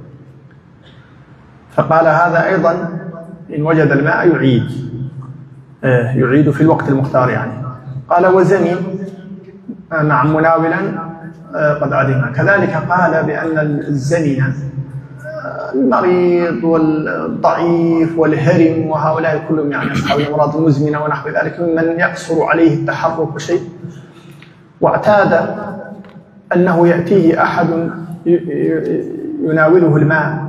فقال هذا أيضا إن وجد الماء يعيد في الوقت المختار يعني. قال وزني نعم مناولا قد عدم. كذلك قال بأن الزمن المريض والضعيف والهرم وهؤلاء كلهم يعني أصحاب الأمراض المزمنة ونحو ذلك ممن يقصر عليه التحرك شيء، واعتاد أنه يأتيه أحد يناوله الماء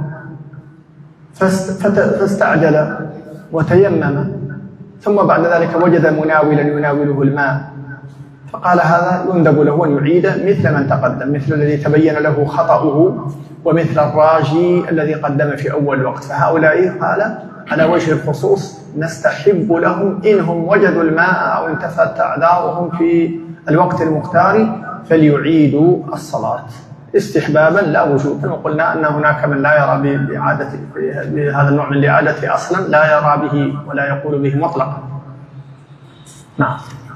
فاستعجل وتيمم، ثم بعد ذلك وجد مناولا يناوله الماء، فقال هذا يندب له أن يعيد مثل من تقدم، مثل الذي تبين له خطأه، ومثل الراجي الذي قدم في أول وقت. فهؤلاء قال على وجه الخصوص نستحب لهم إنهم وجدوا الماء أو انتفت أعذارهم في الوقت المختار فليعيدوا الصلاة، استحبابا لا وجوبا، وقلنا أن هناك من لا يرى بهذا النوع من الإعادة أصلا، لا يرى به ولا يقول به مطلقا. نعم.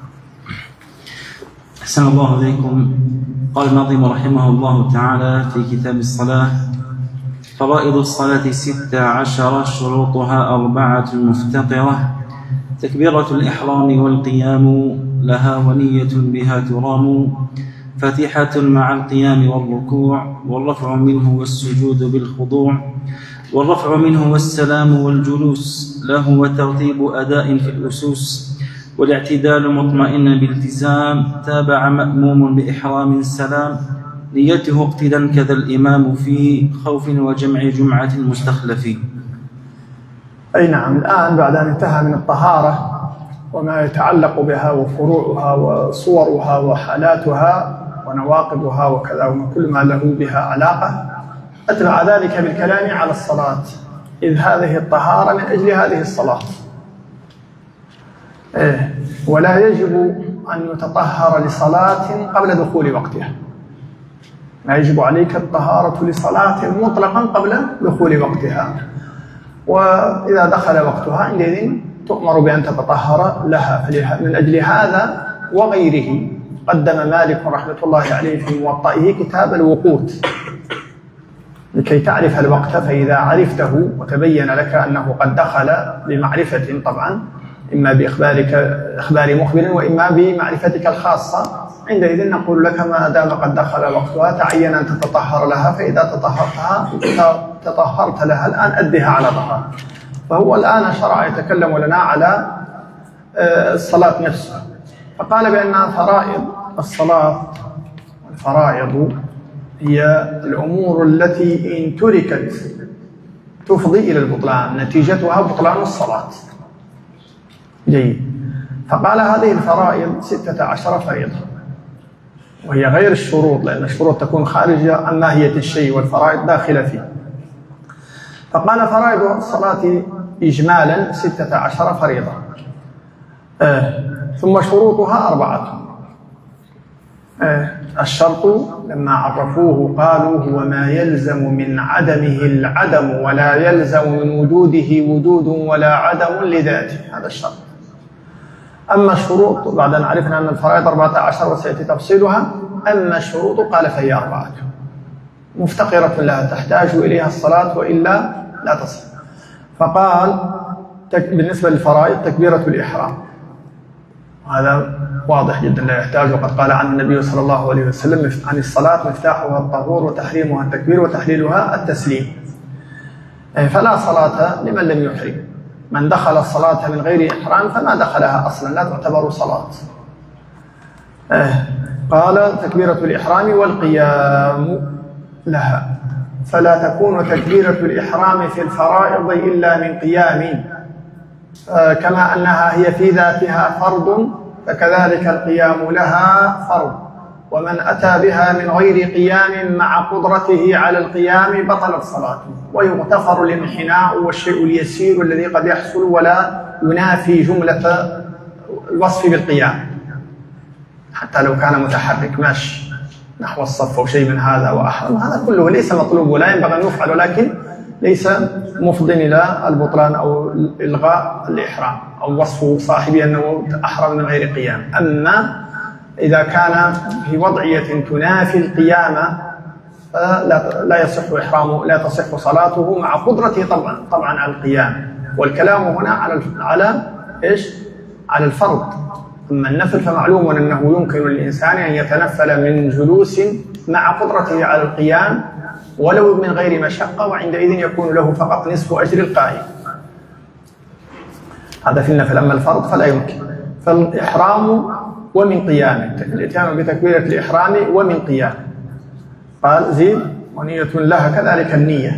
أحسن الله إليكم. قال الناظم رحمه الله تعالى في كتاب الصلاة: فرائض الصلاة 16 شروطها 4 مفتقرة، تكبيرة الإحرام والقيام لها ونية بها ترام، فاتحة مع القيام والركوع، والرفع منه والسجود بالخضوع، والرفع منه والسلام والجلوس له، وترتيب أداء في الأسوس، والاعتدال مطمئن بالتزام، تابع مأموم بإحرام السلام، نيته اقتدا كذا الإمام في خوف وجمع جمعة مستخلف. أي نعم. الآن بعد أن انتهى من الطهارة وما يتعلق بها وفروعها وصورها وحالاتها ونواقضها وكذا وكل ما له بها علاقة، أتبع ذلك بالكلام على الصلاة، إذ هذه الطهارة من أجل هذه الصلاة. ولا يجب أن يتطهر لصلاة قبل دخول وقتها، لا يجب عليك الطهارة لصلاة مطلقا قبل دخول وقتها، وإذا دخل وقتها عندئذ تؤمر بأن تتطهر لها. من أجل هذا وغيره قدم مالك رحمة الله عليه في موطئه كتاب الوقوت لكي تعرف الوقت، فإذا عرفته وتبين لك أنه قد دخل بمعرفة، طبعا إما إخبار مخبر وإما بمعرفتك الخاصة، عندئذ نقول لك ما دام قد دخل وقتها تعين أن تتطهر لها، فإذا تطهرت لها الآن أدها على طهارة. فهو الآن شرع يتكلم لنا على الصلاة نفسها، فقال بأن فرائض الصلاة، الفرائض هي الأمور التي إن تركت تفضي إلى البطلان، نتيجتها بطلان الصلاة. جيد. فقال هذه الفرائض 16 فريضة، وهي غير الشروط، لأن الشروط تكون خارجة عن ماهية الشيء والفرائض داخلة فيه. فقال فرائض الصلاة إجمالا 16 فريضة، ثم شروطها 4. الشرط لما عرفوه قالوا هو ما يلزم من عدمه العدم ولا يلزم من وجوده وجود ولا عدم لذاته، هذا الشرط. أما الشروط بعد أن عرفنا أن الفرائض 14 وسيأتي تفصيلها، أما الشروط قال فهي 4 مفتقرة لها تحتاج إليها الصلاة وإلا لا تصح. فقال بالنسبة للفرائض تكبيرة الإحرام، هذا واضح جدا لا يحتاج، وقد قال عن النبي صلى الله عليه وسلم عن الصلاة مفتاحها الطهور وتحريمها التكبير وتحليلها التسليم. فلا صلاة لمن لم يحرم، من دخل الصلاة من غير إحرام فما دخلها أصلا، لا تعتبر صلاة. قال تكبيرة الإحرام والقيام لها، فلا تكون تكبيرة الإحرام في الفرائض إلا من قيام، كما أنها هي في ذاتها فرض فكذلك القيام لها فرض، ومن أتى بها من غير قيام مع قدرته على القيام بطلت صلاته، ويغتفر الانحناء والشيء اليسير الذي قد يحصل ولا ينافي جملة الوصف بالقيام، حتى لو كان متحرك ماشي نحو الصف أو شيء من هذا وأحرم، هذا كله ليس مطلوب ولا ينبغي أن يفعل، ولكن ليس مفضٍ إلى البطلان أو إلغاء الإحرام أو وصف صاحبه أنه أحرم من غير قيام. أما إذا كان في وضعية تنافي القيام فلا يصح إحرامه، لا تصح صلاته مع قدرته طبعا على القيام. والكلام هنا على إيش؟ على الفرض. أما النفل فمعلوم أنه يمكن للإنسان أن يتنفل من جلوس مع قدرته على القيام ولو من غير مشقة، وعندئذ يكون له فقط نصف أجر القائم. هذا في النفل. أما الفرض فلا يمكن. فالإحرام ومن قيامه، الإتيان بتكبيرة الإحرام ومن قيامه. قال زيد ونية لها كذلك النية،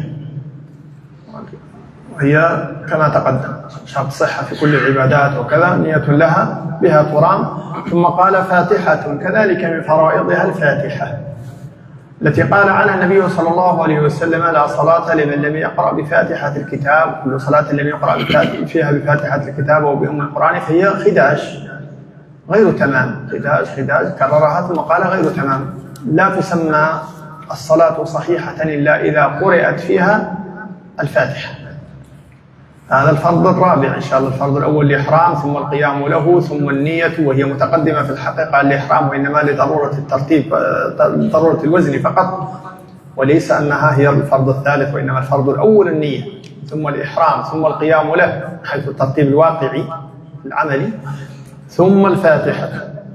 وهي كما تقدم شرط صحة في كل العبادات وكذا، نية لها بها ترام. ثم قال فاتحة كذلك من فرائضها الفاتحة التي قال عنها النبي صلى الله عليه وسلم لا صلاة لمن لم يقرأ بفاتحة الكتاب، كل صلاة لم يقرأ فيها بفاتحة الكتاب أو بأم القرآن فهي خداج غير تمام. خداج كررها ثم قال غير تمام، لا تسمى الصلاة صحيحة إلا إذا قرأت فيها الفاتحة. هذا الفرض الرابع إن شاء الله. الفرض الأول الإحرام، ثم القيام له، ثم النية، وهي متقدمة في الحقيقة الإحرام، وإنما لضرورة الترتيب، ضرورة الوزن فقط، وليس أنها هي الفرض الثالث، وإنما الفرض الأول النية، ثم الإحرام، ثم القيام له حيث الترتيب الواقعي العملي، ثم الفاتحة.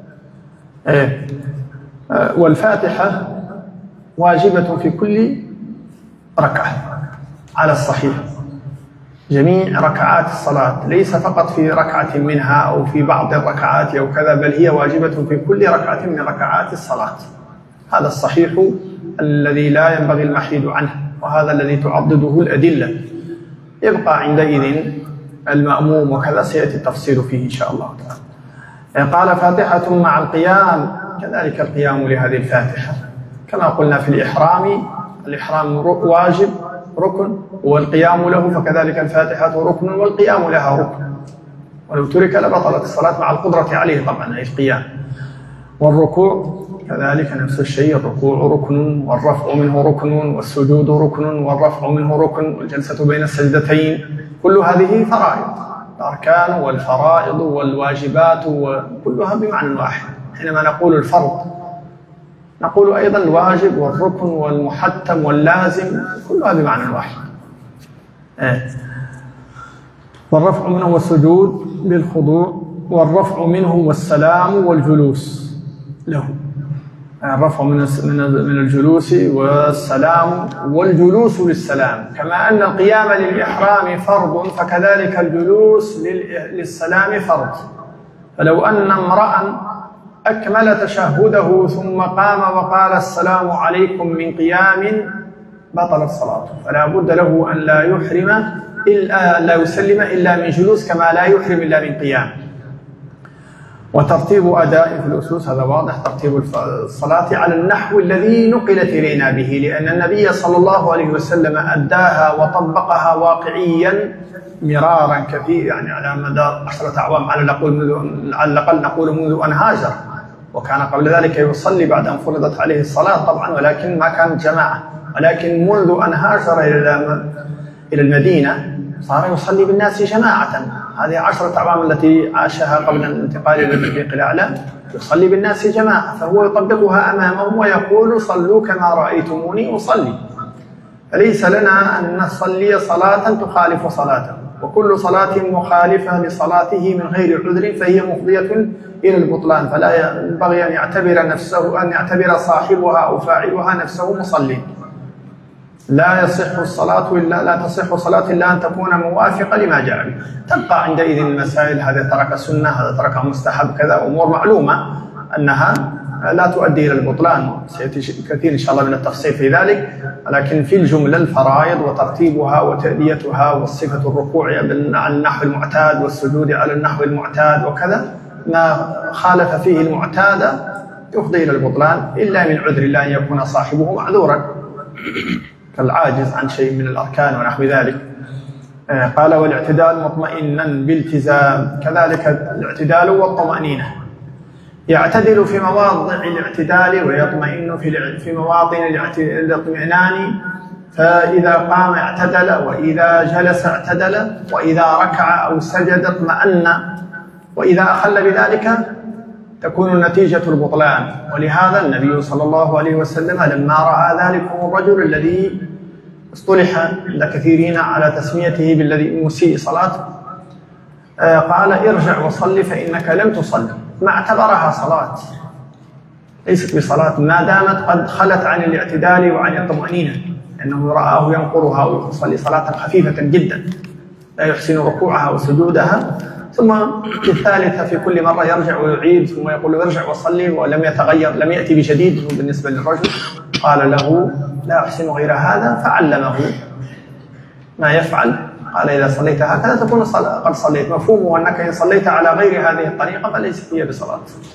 والفاتحة واجبة في كل ركعة على الصحيح، جميع ركعات الصلاة، ليس فقط في ركعة منها أو في بعض الركعات أو كذا، بل هي واجبة في كل ركعة من ركعات الصلاة. هذا الصحيح الذي لا ينبغي المحيد عنه، وهذا الذي تعضده الأدلة. يبقى عندئذ المأموم وكذا، سيأتي التفصيل فيه إن شاء الله تعالى. قال فاتحة مع القيام، كذلك القيام لهذه الفاتحة كما قلنا في الإحرام. الإحرام واجب ركن، والقيام له فكذلك الفاتحة ركن والقيام لها ركن، ولو ترك لبطلت الصلاة مع القدرة عليه طبعا، أي القيام. والركوع كذلك نفس الشيء، الركوع ركن والرفع منه ركن، والسجود ركن والرفع منه ركن، والجلسة بين السجدتين، كل هذه فرائض، الأركان والفرائض والواجبات وكلها بمعنى واحد. حينما نقول الفرض نقول أيضا الواجب والركن والمحتم واللازم، كلها بمعنى واحد. والرفع منه والسجود بالخضوع، والرفع منه والسلام والجلوس له. الرفع من الجلوس والسلام، والجلوس للسلام، كما أن القيام للإحرام فرض فكذلك الجلوس للسلام فرض. فلو أن امرأ أكمل تشهده ثم قام وقال السلام عليكم من قيام بطلت صلاته، فلا بد له أن لا يحرم لا يسلم إلا من جلوس، كما لا يحرم إلا من قيام. وترتيب أداء في الأسوس هذا واضح، ترتيب الصلاة على النحو الذي نقلت إلينا به، لأن النبي صلى الله عليه وسلم أداها وطبقها واقعيا مرارا كثير، يعني على مدار 10 أعوام على الأقل نقول منذ أن هاجر، وكان قبل ذلك يصلي بعد أن فرضت عليه الصلاة طبعا، ولكن ما كانت جماعة، ولكن منذ أن هاجر إلى المدينة صار يصلي بالناس جماعة. هذه 10 أعوام التي عاشها قبل الانتقال إلى الرفيق الأعلى يصلي بالناس جماعة، فهو يطبقها أمامهم ويقول صلوا كما رأيتموني أصلي. فليس لنا أن نصلي صلاة تخالف صلاته، وكل صلاة مخالفة لصلاته من غير عذر فهي مفضية إلى البطلان، فلا ينبغي أن يعتبر صاحبها أو فاعلها نفسه مصلي. لا تصح صلاة إلا أن تكون موافقة لما جاء به. تبقى عندئذ المسائل، هذا ترك سنة، هذا ترك مستحب، كذا أمور معلومة أنها لا تؤدي إلى البطلان، سيأتي كثير إن شاء الله من التفصيل في ذلك. لكن في الجملة الفرائض وترتيبها وتأديتها، والصفة الركوع على النحو المعتاد والسجود على النحو المعتاد وكذا، ما خالف فيه المعتاد يفضي إلى البطلان، إلا من عذر الله أن يكون صاحبه معذورا كالعاجز عن شيء من الأركان ونحو ذلك. قال والاعتدال مطمئنا بالتزام، كذلك الاعتدال والطمأنينة، يعتدل في مواضع الاعتدال ويطمئن في مواطن الاطمئنان، فإذا قام اعتدل، وإذا جلس اعتدل، وإذا ركع أو سجد اطمأن، وإذا أخل بذلك تكون النتيجة البطلان. ولهذا النبي صلى الله عليه وسلم لما رأى ذلك الرجل الذي اصطلح عند كثيرين على تسميته بالذي مسيء صلاته، قال ارجع وصل فإنك لم تصل، ما اعتبرها صلاة، ليست بصلاة ما دامت قد خلت عن الاعتدال وعن الطمأنينة، لأنه رآه ينقرها ويصلي صلاة خفيفة جدا لا يحسن ركوعها وسجودها. ثم في الثالثة في كل مرة يرجع ويعيد، ثم يقول ارجع وصلي، ولم يتغير، لم يأتي بجديد بالنسبة للرجل. قال له لا أحسن غير هذا، فعلمه ما يفعل. قال إذا صليت هكذا تكون قد صليت، مفهومه أنك إن صليت على غير هذه الطريقة فليست هي بصلاة.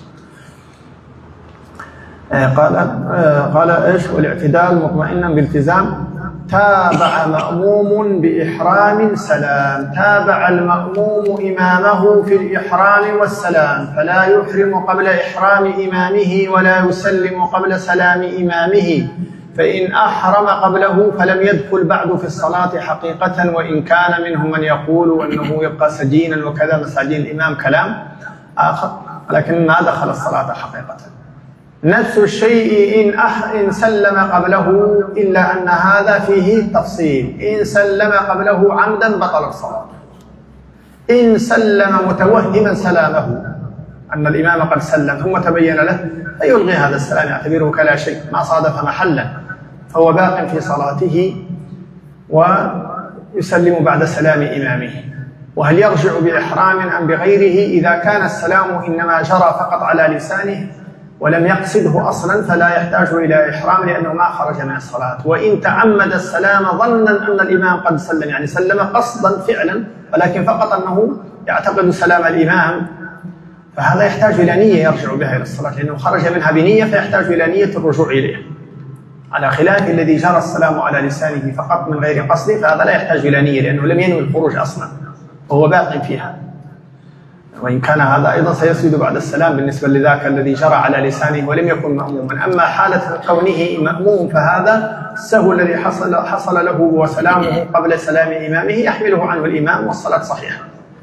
قال إيش؟ والاعتدال مطمئنا بالتزام. تابع مأموم بإحرام سلام، تابع المأموم إمامه في الإحرام والسلام، فلا يحرم قبل إحرام إمامه ولا يسلم قبل سلام إمامه، فإن أحرم قبله فلم يدخل بعد في الصلاة حقيقة، وإن كان منهم من يقول أنه يبقى سجينا وكذا، مساجين الإمام كلام آخر، لكن ما دخل الصلاة حقيقة. نفس الشيء إن سلم قبله، إلا أن هذا فيه تفصيل. إن سلم قبله عمدا بطل الصلاة. إن سلم متوهما سلامه، أن الإمام قد سلم ثم تبين له، فيلغي هذا السلام، يعتبره كلا شيء، ما صادف محلا، فهو باق في صلاته ويسلم بعد سلام إمامه. وهل يرجع بإحرام أم بغيره؟ إذا كان السلام إنما جرى فقط على لسانه ولم يقصده أصلا فلا يحتاج إلى إحرام، لأنه ما خرج من الصلاة. وإن تعمد السلام ظنا أن الإمام قد سلم، يعني سلم قصدا فعلا، ولكن فقط أنه يعتقد سلام الإمام، فهذا يحتاج إلى نية يرجع بها إلى الصلاة، لأنه خرج منها بنية، فيحتاج إلى نية الرجوع إليها، على خلاف الذي جرى السلام على لسانه فقط من غير قصد، فهذا لا يحتاج إلى نية، لأنه لم ينوي الخروج أصلا وهو باق فيها. وإن كان هذا أيضا سيسجد بعد السلام بالنسبة لذاك الذي جرى على لسانه ولم يكن مأموما. أما حالة كونه مأموم فهذا السهو الذي حصل له وسلامه قبل سلام إمامه يحمله عنه الإمام والصلاة صحيحة.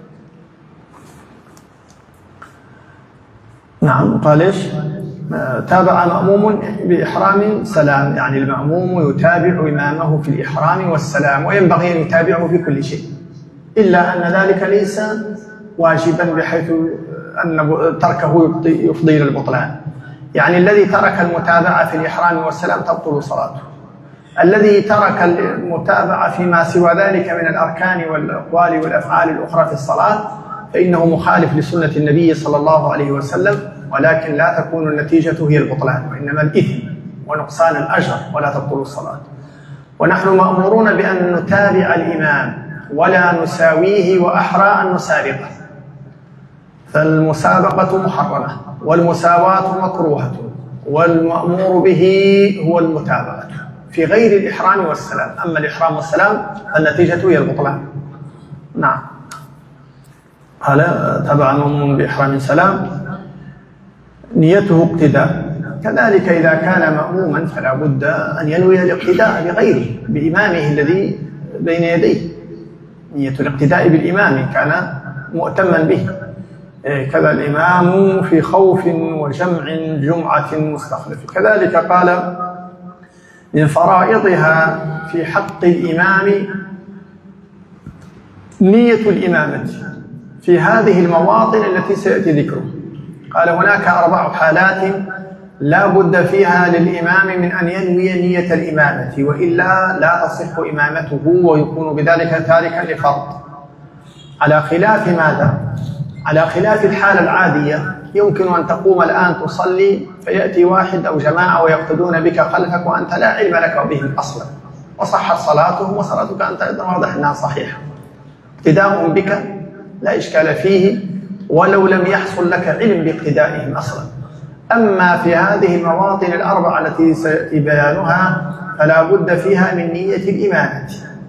نعم. قال إيش؟ تابع مأموم بإحرام سلام، يعني المأموم يتابع إمامه في الإحرام والسلام، وينبغي أن يتابعه في كل شيء، إلا أن ذلك ليس واجبا بحيث أن تركه يفضي إلى البطلان. يعني الذي ترك المتابعة في الإحرام والسلام تبطل صلاته. الذي ترك المتابعة فيما سوى ذلك من الأركان والأقوال والأفعال الأخرى في الصلاة فإنه مخالف لسنة النبي صلى الله عليه وسلم، ولكن لا تكون النتيجة هي البطلان، وإنما الإثم ونقصان الأجر، ولا تبطل الصلاة. ونحن مأمورون بأن نتابع الإمام ولا نساويه، وأحرى أن نسابقه. فالمسابقة محرمة والمساواة مكروهة، والمأمور به هو المتابعة في غير الإحرام والسلام. أما الإحرام والسلام فالنتيجة هي البطلان. نعم. قال تابع المأموم بإحرام سلام نيته اقتداء. كذلك إذا كان مأموما فلا بد أن ينوي الاقتداء بغيره، بإمامه الذي بين يديه، نية الاقتداء بالإمام كان مؤتما به. كذا الإمام في خوف وجمع جمعة مستخلف. كذلك قال من فرائضها في حق الإمام نية الإمامة في هذه المواطن التي سيأتي ذكره. قال هناك 4 حالات لا بد فيها للإمام من أن ينوي نية الإمامة، وإلا لا تصح إمامته ويكون بذلك تاركا لفرض. على خلاف ماذا؟ على خلاف الحالة العادية، يمكن أن تقوم الآن تصلي فيأتي واحد أو جماعة ويقتدون بك خلفك وأنت لا علم لك بهم أصلا، وصحت صلاتهم وصلاتك أنت أيضا واضح أنها صحيحة. اقتداء بك لا إشكال فيه ولو لم يحصل لك علم باقتدائهم أصلا. أما في هذه المواطن 4 التي سيأتي بيانها فلا بد فيها من نية الإمامة،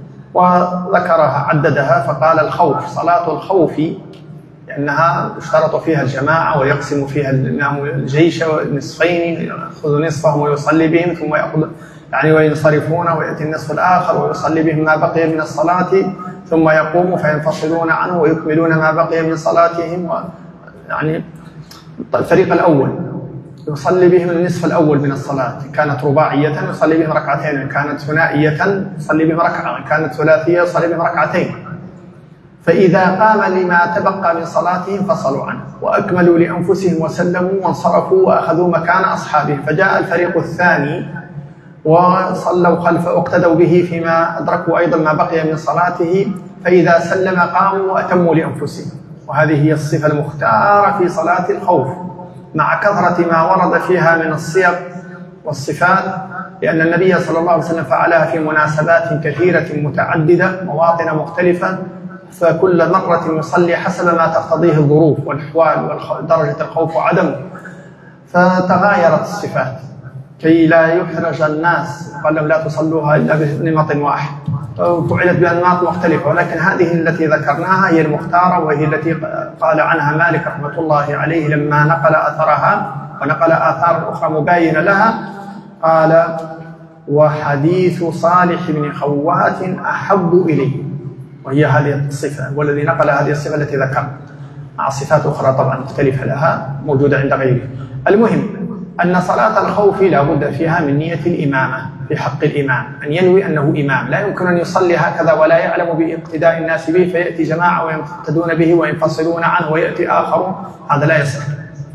وذكرها عددها فقال الخوف، صلاة الخوف لأنها يشترط فيها الجماعة ويقسم فيها الإمام الجيش نصفين، يأخذ نصفهم ويصلي بهم ثم يأخذ يعني وينصرفون ويأتي النصف الآخر ويصلي بهم ما بقي من الصلاة ثم يقوم فينفصلون عنه ويكملون ما بقي من صلاتهم. يعني الفريق الأول يصلي بهم النصف الأول من الصلاة، كانت رباعية يصلي بهم 2 كانت ثنائية يصلي بهم 1 كانت ثلاثية يصلي بهم 2 فإذا قام لما تبقى من صلاتهم فصلوا عنه وأكملوا لأنفسهم وسلموا وانصرفوا وأخذوا مكان أصحابهم. فجاء الفريق الثاني وصلوا خلفه واقتدوا به فيما أدركوا أيضا ما بقي من صلاته، فإذا سلم قاموا وأتموا لأنفسهم. وهذه هي الصفة المختارة في صلاة الخوف مع كثرة ما ورد فيها من الصيغ والصفات، لأن النبي صلى الله عليه وسلم فعلها في مناسبات كثيرة متعددة مواطن مختلفة، فكل مرة يصلي حسب ما تقتضيه الظروف والأحوال ودرجة الخوف وعدمه، فتغايرت الصفات كي لا يحرج الناس. قال لهم لا تصلوها إلا بنمط واحد، فعلت بأنماط مختلفة، ولكن هذه التي ذكرناها هي المختارة، وهي التي قال عنها مالك رحمة الله عليه لما نقل أثرها ونقل آثار أخرى مباينة لها. قال وحديث صالح بن خوات أحب إليه، وهي هذه الصفة، والذي نقل هذه الصفة التي ذكر مع صفات أخرى طبعا مختلفة لها موجودة عند غيره. المهم أن صلاة الخوف لا بد فيها من نية الإمامة في حق الإمام، أن ينوي أنه إمام، لا يمكن أن يصلي هكذا ولا يعلم باقتداء الناس به فيأتي جماعة ويقتدون به وينفصلون عنه ويأتي آخر، هذا لا يصح.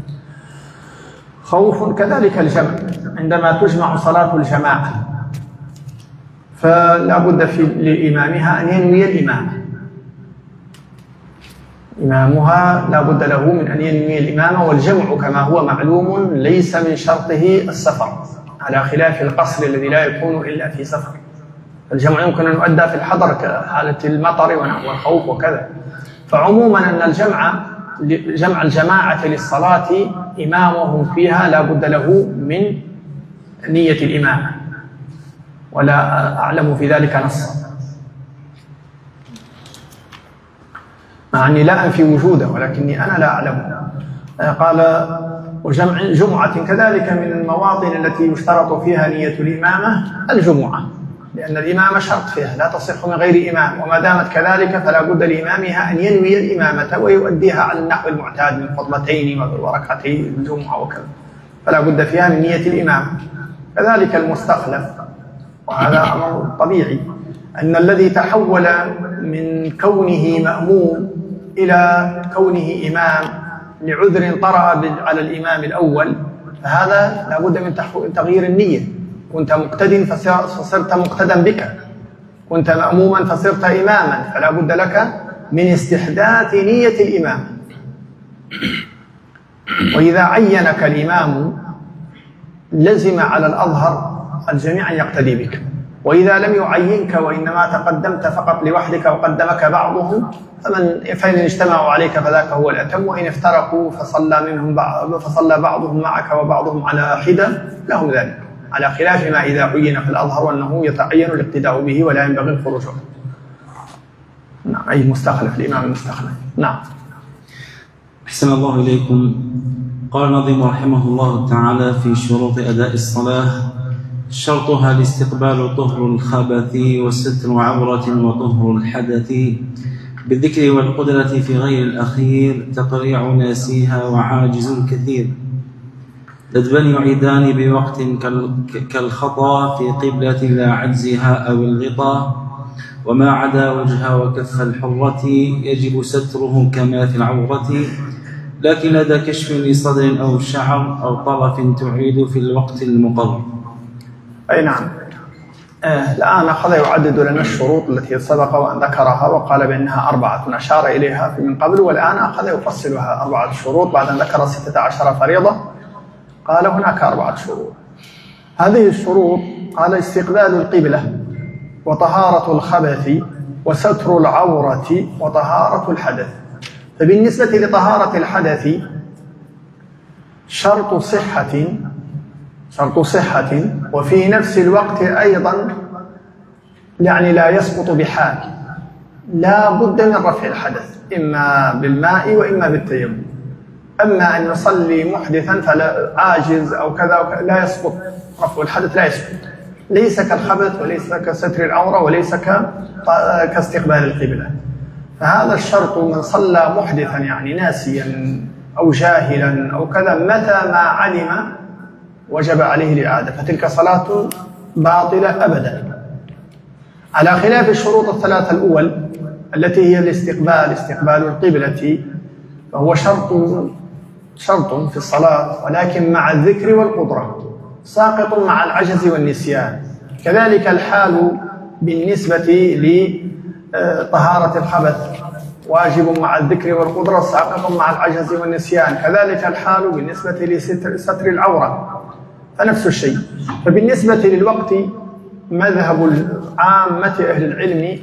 خوف كذلك الجمع، عندما تجمع صلاة الجماعة فلا بد لإمامها أن ينوي الإمامة، إمامها لا بد له من أن ينوي الإمامة. والجمع كما هو معلوم ليس من شرطه السفر، على خلاف القصر الذي لا يكون إلا في سفر. الجمع يمكن أن يؤدى في الحضر كحالة المطر والخوف وكذا. فعموما أن جمع الجماعة للصلاة إمامهم فيها لا بد له من نية الإمامة، ولا أعلم في ذلك نصا، مع أني لا أنفي وجوده ولكني أنا لا أعلم. قال وجمع جمعة كذلك من المواطن التي يشترط فيها نية الإمامة الجمعة، لأن الإمامة شرط فيها لا تصح من غير إمام، وما دامت كذلك فلا بد لإمامها أن ينوي الإمامة ويؤديها على النحو المعتاد من خطبتين وركعتي الجمعة وكذا، فلا بد فيها من نية الإمامة. كذلك المستخلف، وهذا أمر طبيعي، أن الذي تحول من كونه مأموم إلى كونه إمام لعذر طرأ على الإمام الأول، فهذا لا بد من تغيير النية. كنت مقتد فصرت مقتدا بك، كنت مأموما فصرت إماما، فلا بد لك من استحداث نية الإمام. وإذا عينك الإمام لزم على الأظهر الجميع أن يقتدي بك، وإذا لم يعينك وإنما تقدمت فقط لوحدك وقدمك بعضهم فإن اجتمعوا عليك فذاك هو الأتم، وإن افترقوا فصلى بعضهم معك وبعضهم على حدة لهم ذلك، على خلاف ما إذا عين في الأظهر أنه يتعين الاقتداء به ولا ينبغي الخروج عنه. نعم، أي مستخلف، الإمام المستخلف. نعم. أحسن الله إليكم. قال الناظم رحمه الله تعالى في شروط أداء الصلاة: شرطها الاستقبال طهر الخبث وستر عورة وطهر الحدث، بالذكر والقدرة في غير الأخير، تقريع ناسيها وعاجز كثير، تدبن يعيدان بوقت كالخطا في قبلة لا عجزها أو الغطاء، وما عدا وجه وكف الحرة يجب ستره كما في العورة، لكن لدى كشف لصدر أو شعر أو طرف تعيد في الوقت المقرر. أي نعم. الآن أخذ يعدد لنا الشروط التي سبق وأن ذكرها وقال بأنها 4 أشار إليها من قبل، والآن أخذ يفصلها 4 شروط بعد أن ذكر 16 فريضة. قال هناك 4 شروط. هذه الشروط قال: استقبال القبلة، وطهارة الخبث، وستر العورة، وطهارة الحدث. فبالنسبة لطهارة الحدث شرط صحة، وفي نفس الوقت أيضا يعني لا يسقط بحال، لا بد من رفع الحدث إما بالماء وإما بالتيمم. أما أن يصلي محدثا فلا عاجز أو كذا لا يسقط، رفع الحدث لا يسقط، ليس كالخبث وليس كستر العورة وليس كاستقبال القبلة. فهذا الشرط من صلى محدثا يعني ناسيا أو جاهلا أو كذا متى ما علم وجب عليه الإعادة، فتلك صلاة باطلة أبدا، على خلاف الشروط ال3 الأول التي هي استقبال القبلة، فهو شرط في الصلاة ولكن مع الذكر والقدرة، ساقط مع العجز والنسيان. كذلك الحال بالنسبة لطهارة الخبث، واجب مع الذكر والقدرة، ساقط مع العجز والنسيان. كذلك الحال بالنسبة لستر العورة، فنفس الشيء. فبالنسبة للوقت مذهب عامة أهل العلم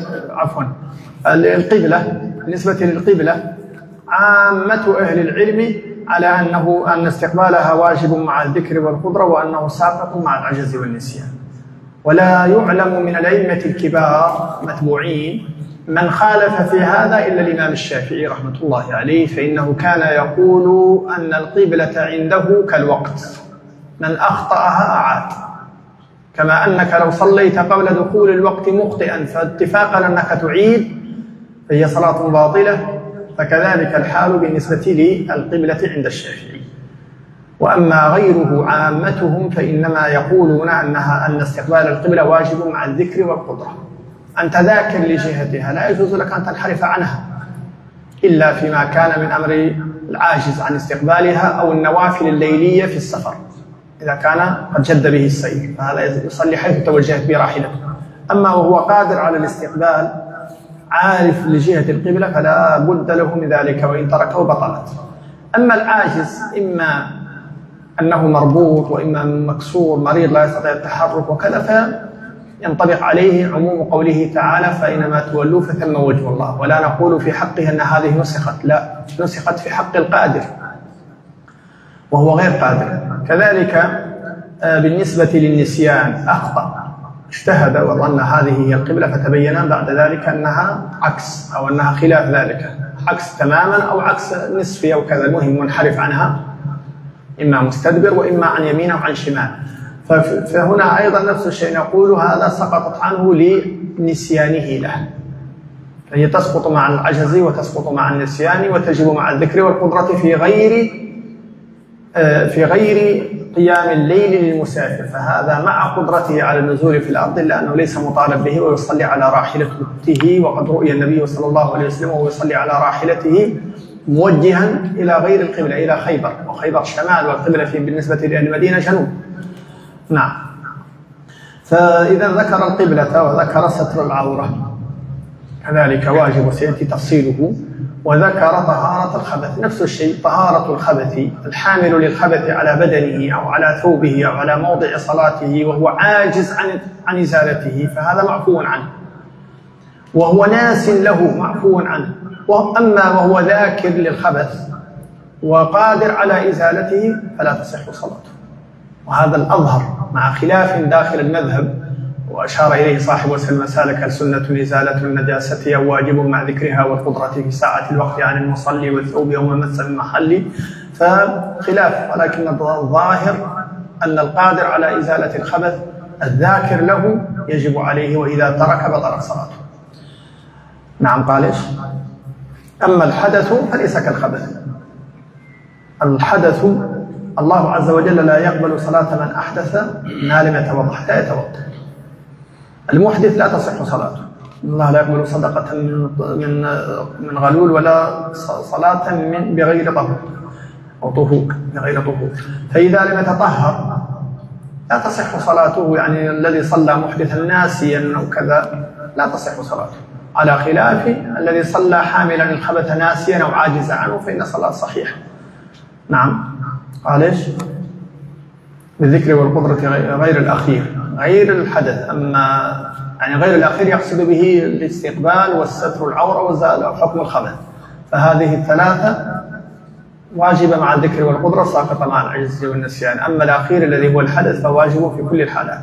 القبلة، بالنسبة للقبلة عامة أهل العلم على أن استقبالها واجب مع الذكر والقدرة، وأنه ساقط مع العجز والنسيان. ولا يعلم من الأئمة الكبار متبوعين من خالف في هذا إلا الإمام الشافعي رحمة الله عليه، فإنه كان يقول أن القبلة عنده كالوقت، من أخطأها أعاد، كما أنك لو صليت قبل دخول الوقت مخطئا فاتفاقا أنك تعيد فهي صلاة باطلة، فكذلك الحال بالنسبة للقبلة عند الشافعي. وأما غيره عامتهم فإنما يقولون أن استقبال القبلة واجب مع الذكر والقدرة. أنت ذاكر لجهتها لا يجوز لك أن تنحرف عنها إلا فيما كان من أمر العاجز عن استقبالها أو النوافل الليلية في السفر، إذا كان قد جد به السير فهذا يصلي حيث توجهت براحلته. أما وهو قادر على الاستقبال عارف لجهة القبلة فلا بد له من ذلك، وإن تركه بطلت. أما العاجز إما أنه مربوط وإما مكسور مريض لا يستطيع التحرك وكذا، فينطبق عليه عموم قوله تعالى فإنما تولوا فثم وجه الله. ولا نقول في حقه أن هذه نسخت، لا، نسخت في حق القادر وهو غير قادر. كذلك بالنسبة للنسيان أخطأ، اجتهد وظن هذه هي القبلة فتبين بعد ذلك أنها عكس أو أنها خلاف ذلك، عكس تماما أو عكس نصفي أو كذا، المهم منحرف عنها، إما مستدبر وإما عن يمين أو عن شمال. فهنا أيضا نفس الشيء نقول هذا سقطت عنه لنسيانه له، فهي تسقط مع العجز وتسقط مع النسيان وتجب مع الذكر والقدرة في غير قيام الليل للمسافر، فهذا مع قدرته على النزول في الأرض إلا أنه ليس مطالب به ويصلي على راحلته. وقد رؤي النبي صلى الله عليه وسلم وهو يصلي على راحلته موجها إلى غير القبلة، إلى خيبر، وخيبر شمال والقبلة بالنسبة للمدينة جنوب. نعم. فإذا ذكر القبلة وذكر ستر العورة كذلك واجب وسيأتي تفصيله، وذكر طهارة الخبث نفس الشيء، طهارة الخبث الحامل للخبث على بدنه أو على ثوبه أو على موضع صلاته وهو عاجز عن إزالته فهذا معفو عنه، وهو ناس له معفو عنه. أما وهو ذاكر للخبث وقادر على إزالته فلا تصح صلاته، وهذا الأظهر مع خلاف داخل المذهب، وأشار إليه صاحب وسلم سالك السنة إزالة النجاسة أو واجب مع ذكرها والقدرة في ساعة الوقت عن المصلي والثوب وما مس من محل، فخلاف، ولكن الظاهر أن القادر على إزالة الخبث الذاكر له يجب عليه، وإذا ترك بطلت صلاته. نعم. قال إيش؟ أما الحدث فليس كالخبث. الحدث الله عز وجل لا يقبل صلاة من أحدث ما لم يتوضأ حتى يتوضأ. المحدث لا تصح صلاته، الله لا يقبل صدقة من غلول ولا صلاة بغير طهور أو طهور بغير طهور، فإذا لم يتطهر لا تصح صلاته، يعني الذي صلى محدثا ناسيا أو كذا لا تصح صلاته، على خلاف الذي صلى حاملا الخبث ناسيا أو عاجز عنه فإن صلاة صحيحة. نعم. قال إيش؟ بالذكر والقدرة غير الأخير، غير الحدث. أما يعني غير الأخير يقصد به الاستقبال والستر العورة وزال حكم الخبث، فهذه الثلاثة واجبة مع الذكر والقدرة، ساقطة مع العجز والنسيان. أما الأخير الذي هو الحدث فواجب في كل الحالات.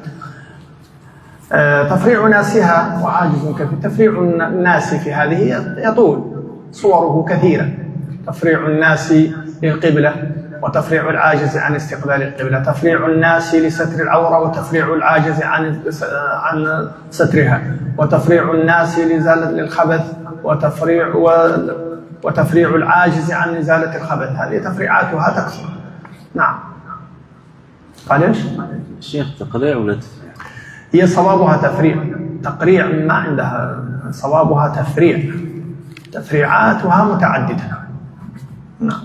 تفريع ناسها وعاجز كثير. تفريع الناس في هذه يطول، صوره كثيرة، تفريع الناس للقبلة، وتفريع العاجز عن استقبال القبلة، تفريع الناس لستر العورة، وتفريع العاجز عن سترها، وتفريع الناس للخبث، وتفريع العاجز عن إزالة الخبث. هذه تفريعاتها تكثر. نعم. قال إيش؟ الشيخ تقريع ولا تفريع؟ هي صوابها تفريع، تقريع ما عندها، صوابها تفريع، تفريعاتها متعددة. نعم.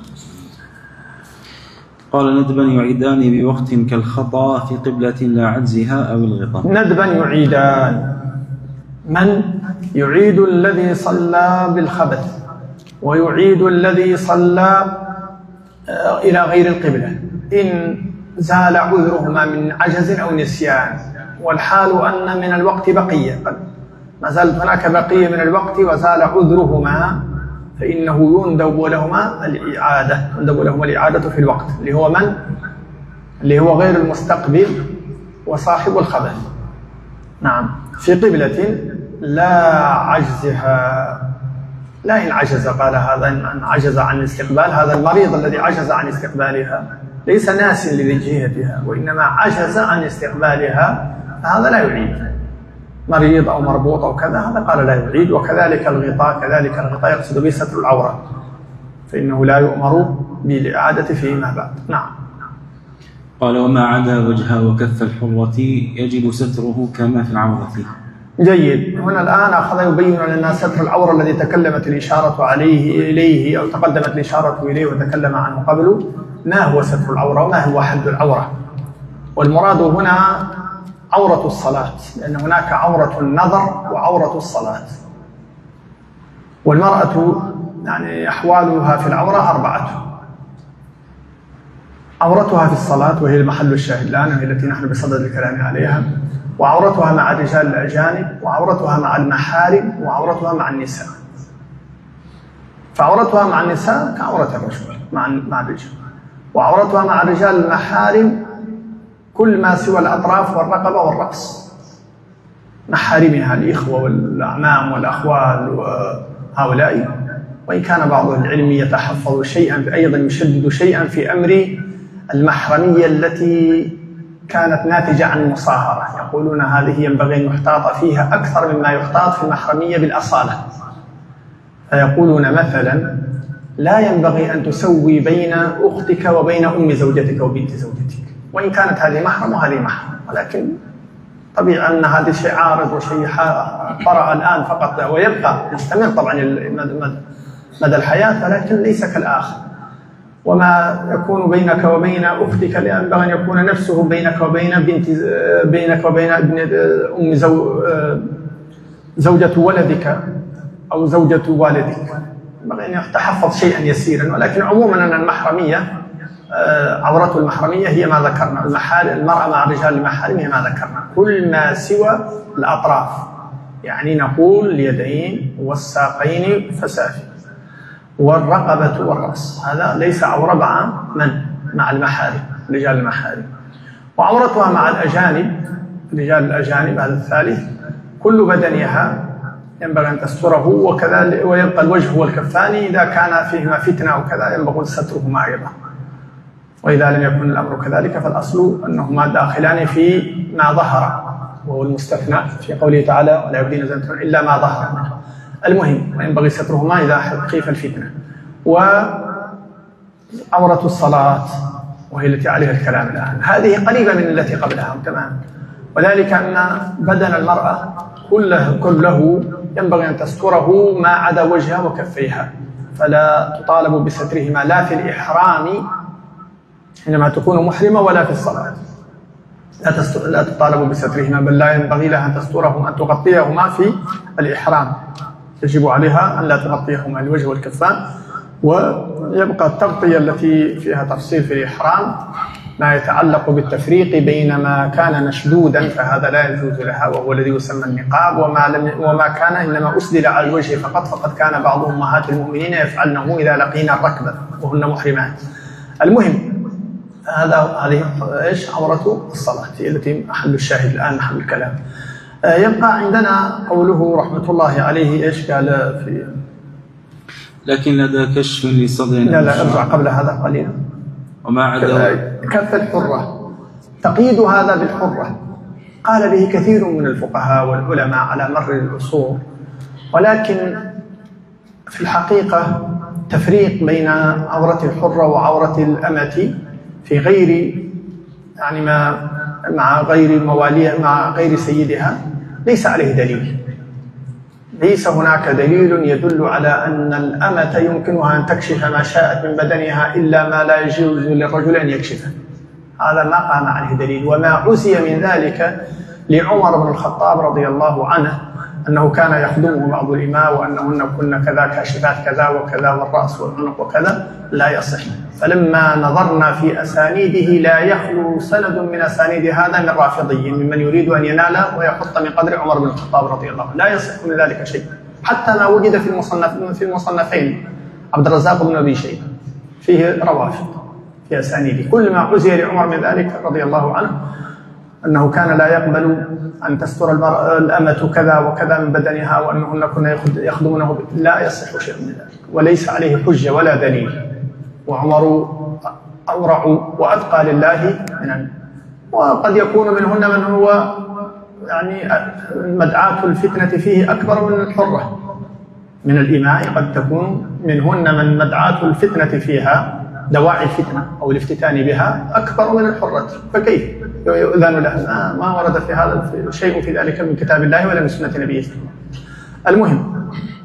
قال ندبا يعيدان بوقت كالخطأ في قبلة لا عجزها أو الغطاء. ندبا يعيدان، من يعيد الذي صلى بالخبث ويعيد الذي صلى إلى غير القبلة إن زال عذرهما من عجز أو نسيان، والحال أن من الوقت بقية، قد ما زالت هناك بقية من الوقت وزال عذرهما، فإنه يندب لهما الإعادة، يندب لهما الإعادة في الوقت، اللي هو غير المستقبل وصاحب الخبث. نعم. في قبلة لا عجزها، لا إن عجز، قال هذا إن عجز عن الاستقبال، هذا المريض الذي عجز عن استقبالها ليس ناس لجهتها، وإنما عجز عن استقبالها هذا لا يعيد. مريض أو مربوط أو كذا هذا قال لا يعيد. وكذلك الغطاء يقصد به ستر العورة، فإنه لا يؤمر بالإعادة فيما بعد. نعم. قال: وما عدا وجه وكف الحرة يجب ستره كما في العورة. جيد. هنا الآن أخذ يبين لنا ستر العورة الذي تكلمت الإشارة إليه أو تقدمت الإشارة إليه وتكلم عنه قبل. ما هو ستر العورة وما هو حد العورة؟ والمراد هنا عورة الصلاة، لأن هناك عورة النظر وعورة الصلاة. والمرأة يعني أحوالها في العورة 4: عورتها في الصلاة وهي المحل الشاهد الآن وهي التي نحن بصدد الكلام عليها، وعورتها مع الرجال الأجانب، وعورتها مع المحارم، وعورتها مع النساء. فعورتها مع النساء كعورة الرجل مع الرجال، وعورتها مع الرجال المحارم كل ما سوى الأطراف والرقبة والرأس، محارمها الإخوة والأعمام والأخوال وهؤلاء. وإن كان بعض العلم يتحفظ شيئا أيضا يشدد شيئا في أمر المحرمية التي كانت ناتجة عن المصاهرة، يقولون هذه ينبغي أن يحتاط فيها أكثر مما يحتاط في المحرمية بالأصالة. فيقولون مثلا لا ينبغي أن تسوي بين أختك وبين أم زوجتك وبنت زوجتك، وإن كانت هذه محرم وهذه محرم، ولكن طبيعي أن هذا شيء عارض وشيء طرأ الآن فقط ويبقى مستمر طبعا مدى الحياة، ولكن ليس كالآخر. وما يكون بينك وبين أختك ينبغي أن يكون نفسه بينك وبين ابن زوجة ولدك أو زوجة والدك، ينبغي أن يتحفظ شيئا يسيرا. ولكن عموما أن المحرمية عورة المحرمية هي ما ذكرنا، المرأة مع الرجال المحارم هي ما ذكرنا، كل ما سوى الأطراف، يعني نقول اليدين والساقين فسافي والرقبة والرأس، هذا ليس عورة مع المحارم رجال المحارم. وعورتها مع الأجانب رجال الأجانب هذا الثالث، كل بدنها ينبغي أن تستره، وكذلك ويبقى الوجه والكفان إذا كان فيهما فتنة وكذا ينبغي سترهما أيضا. وإذا لم يكن الأمر كذلك فالأصل أنهما داخلان في ما ظهر، وهو المستثنى في قوله تعالى ولا يبدين زينتهن إلا ما ظهر منه. المهم وينبغي سترهما إذا خيف الفتنة. وعورة الصلاة وهي التي عليها الكلام الآن، هذه قريبة من التي قبلها تماما، وذلك أن بدن المرأة كله ينبغي أن تستره ما عدا وجهها وكفيها، فلا تطالب بسترهما لا في الإحرام حينما تكون محرمة ولا في الصلاة، لا تطالب بسترهما، بل لا ينبغي لها أن تسترهما أن تغطيهما في الإحرام، يجب عليها أن لا تغطيهما الوجه والكفان. ويبقى التغطية التي فيها تفصيل في الإحرام ما يتعلق بالتفريق بين ما كان مشدودا فهذا لا يجوز لها وهو الذي يسمى النقاب، وما كان إنما أسدل على الوجه فقد كان بعض أمهات المؤمنين يفعلنه إذا لقينا الركبة وهن محرمات. المهم هذه ايش عورة الصلاة التي محل الشاهد الآن محل الكلام. يبقى عندنا قوله رحمة الله عليه ايش قال في لكن لدى كشف لصدر لا ارجع قبل هذا قليلا. وما عدا كف الحرة، تقييد هذا بالحرة قال به كثير من الفقهاء والعلماء على مر العصور، ولكن في الحقيقة تفريق بين عورة الحرة وعورة الأمة في غير يعني مع غير مواليها مع غير سيدها ليس عليه دليل، ليس هناك دليل يدل على أن الأمة يمكنها أن تكشف ما شاءت من بدنها إلا ما لا يجوز للرجل أن يكشفه، هذا ما قام عليه دليل. وما عزي من ذلك لعمر بن الخطاب رضي الله عنه أنه كان يخدمه بعض الإماء وأنهن كن كذا كاشفات كذا وكذا والرأس والعنق وكذا، لا يصح. فلما نظرنا في أسانيده لا يخلو سند من أسانيد هذا من رافضي ممن يريد أن ينال ويحط من قدر عمر بن الخطاب رضي الله عنه، لا يصح من ذلك شيء، حتى ما وجد في المصنفين عبد الرزاق بن أبي شيبة فيه روافض في أسانيده. كل ما عزي لعمر من ذلك رضي الله عنه أنه كان لا يقبل أن تستر الأمة كذا وكذا من بدنها وأنهن كن يخدمونه، لا يصح شيء من ذلك وليس عليه حجة ولا دليل. وعمر أورع وأتقى لله وقد يكون منهن من هو يعني مدعاة الفتنة فيه أكبر من الحرة. من الإماء قد تكون منهن من مدعاة الفتنة فيها، دواعي الفتنة أو الافتتان بها أكبر من الحرة، فكيف يؤذن لها؟ ما ورد في هذا شيء في ذلك من كتاب الله ولا من سنة نبيه. المهم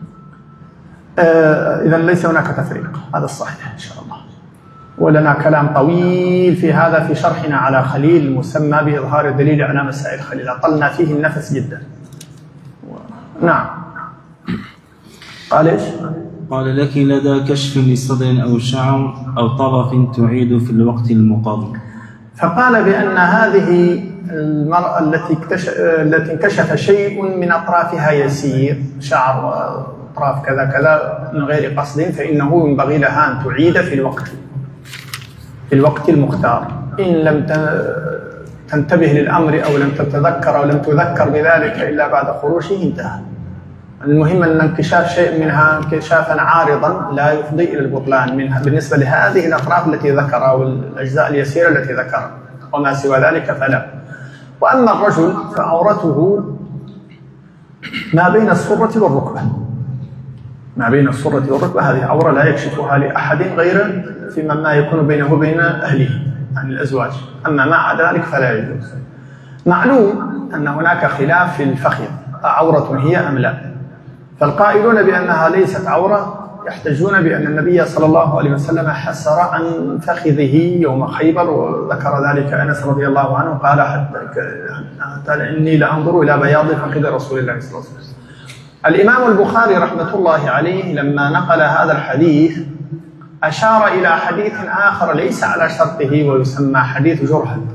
إذن ليس هناك تفريق، هذا الصحيح إن شاء الله. ولنا كلام طويل في هذا في شرحنا على خليل المسمى بإظهار الدليل على مسائل خليل، أطلنا فيه النفس جدا. نعم. قال إيش؟ قال لك لدى كشف لصدر أو شعر أو طرف تعيد في الوقت المقابل. فقال بأن هذه المرأة التي انكشف شيء من أطرافها يسير، شعر وأطراف كذا كذا من غير قصد، فإنه ينبغي لها أن تعيد في الوقت المختار، إن لم تنتبه للأمر أو لم تتذكر أو لم تذكر بذلك إلا بعد خروجه انتهى. المهم أن انكشاف شيء منها انكشافا عارضا لا يفضي إلى البطلان منها بالنسبة لهذه الأطراف التي ذكرها والأجزاء اليسيرة التي ذكرها، وما سوى ذلك فلا. وأما الرجل فعورته ما بين السرة والركبة، ما بين السرة والركبة هذه عورة لا يكشفها لأحد غير فيما يكون بينه وبين أهله عن الأزواج، أما مع ذلك فلا يجوز. معلوم أن هناك خلاف في الفخذ، عورة هي أم لا؟ فالقائلون بأنها ليست عورة يحتجون بأن النبي صلى الله عليه وسلم حسر عن فخذه يوم خيبر، وذكر ذلك أنس رضي الله عنه قال حتى إني لأنظر إلى بياض فخذ رسول الله صلى الله عليه وسلم. الإمام البخاري رحمة الله عليه لما نقل هذا الحديث أشار إلى حديث آخر ليس على شرطه ويسمى حديث جرهد.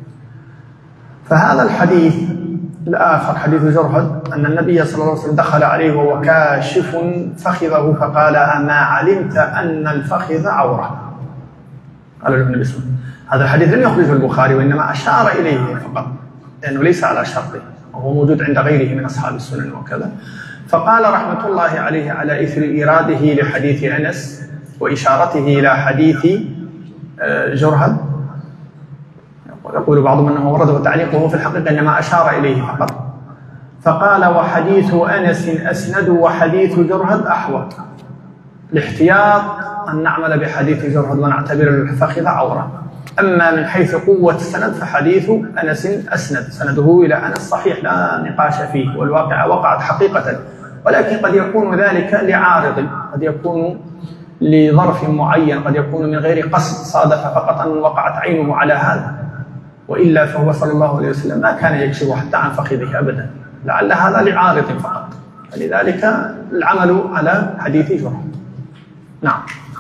فهذا الحديث الآخر حديث جرهد أن النبي صلى الله عليه وسلم دخل عليه وهو كاشف فخذه فقال أما علمت أن الفخذ عورة؟ قال له النبي صلى الله عليه وسلم. هذا الحديث لم يخرجه البخاري وإنما أشار إليه فقط لأنه ليس على شرطه وهو موجود عند غيره من أصحاب السنن وكذا. فقال رحمة الله عليه على إثر إيراده لحديث أنس وإشارته إلى حديث جرهد، يقول بعضهم أنه ورده تعليقه في الحقيقة إنما أشار إليه فقط. فقال وحديث أنس أسند وحديث جرهد أحوط، الاحتياط أن نعمل بحديث جرهد ونعتبر الفخذ عورة. أما من حيث قوة السند فحديث أنس أسند، سنده إلى أنس صحيح لا نقاش فيه، والواقع وقعت حقيقة، ولكن قد يكون ذلك لعارض، قد يكون لظرف معين، قد يكون من غير قصد، صادف فقط أن وقعت عينه على هذا، وإلا فهو صلى الله عليه وسلم ما كان يكشف حتى عن فخذه أبدا، لعل هذا لعارض فقط، فلذلك العمل على حديث جرهد. نعم.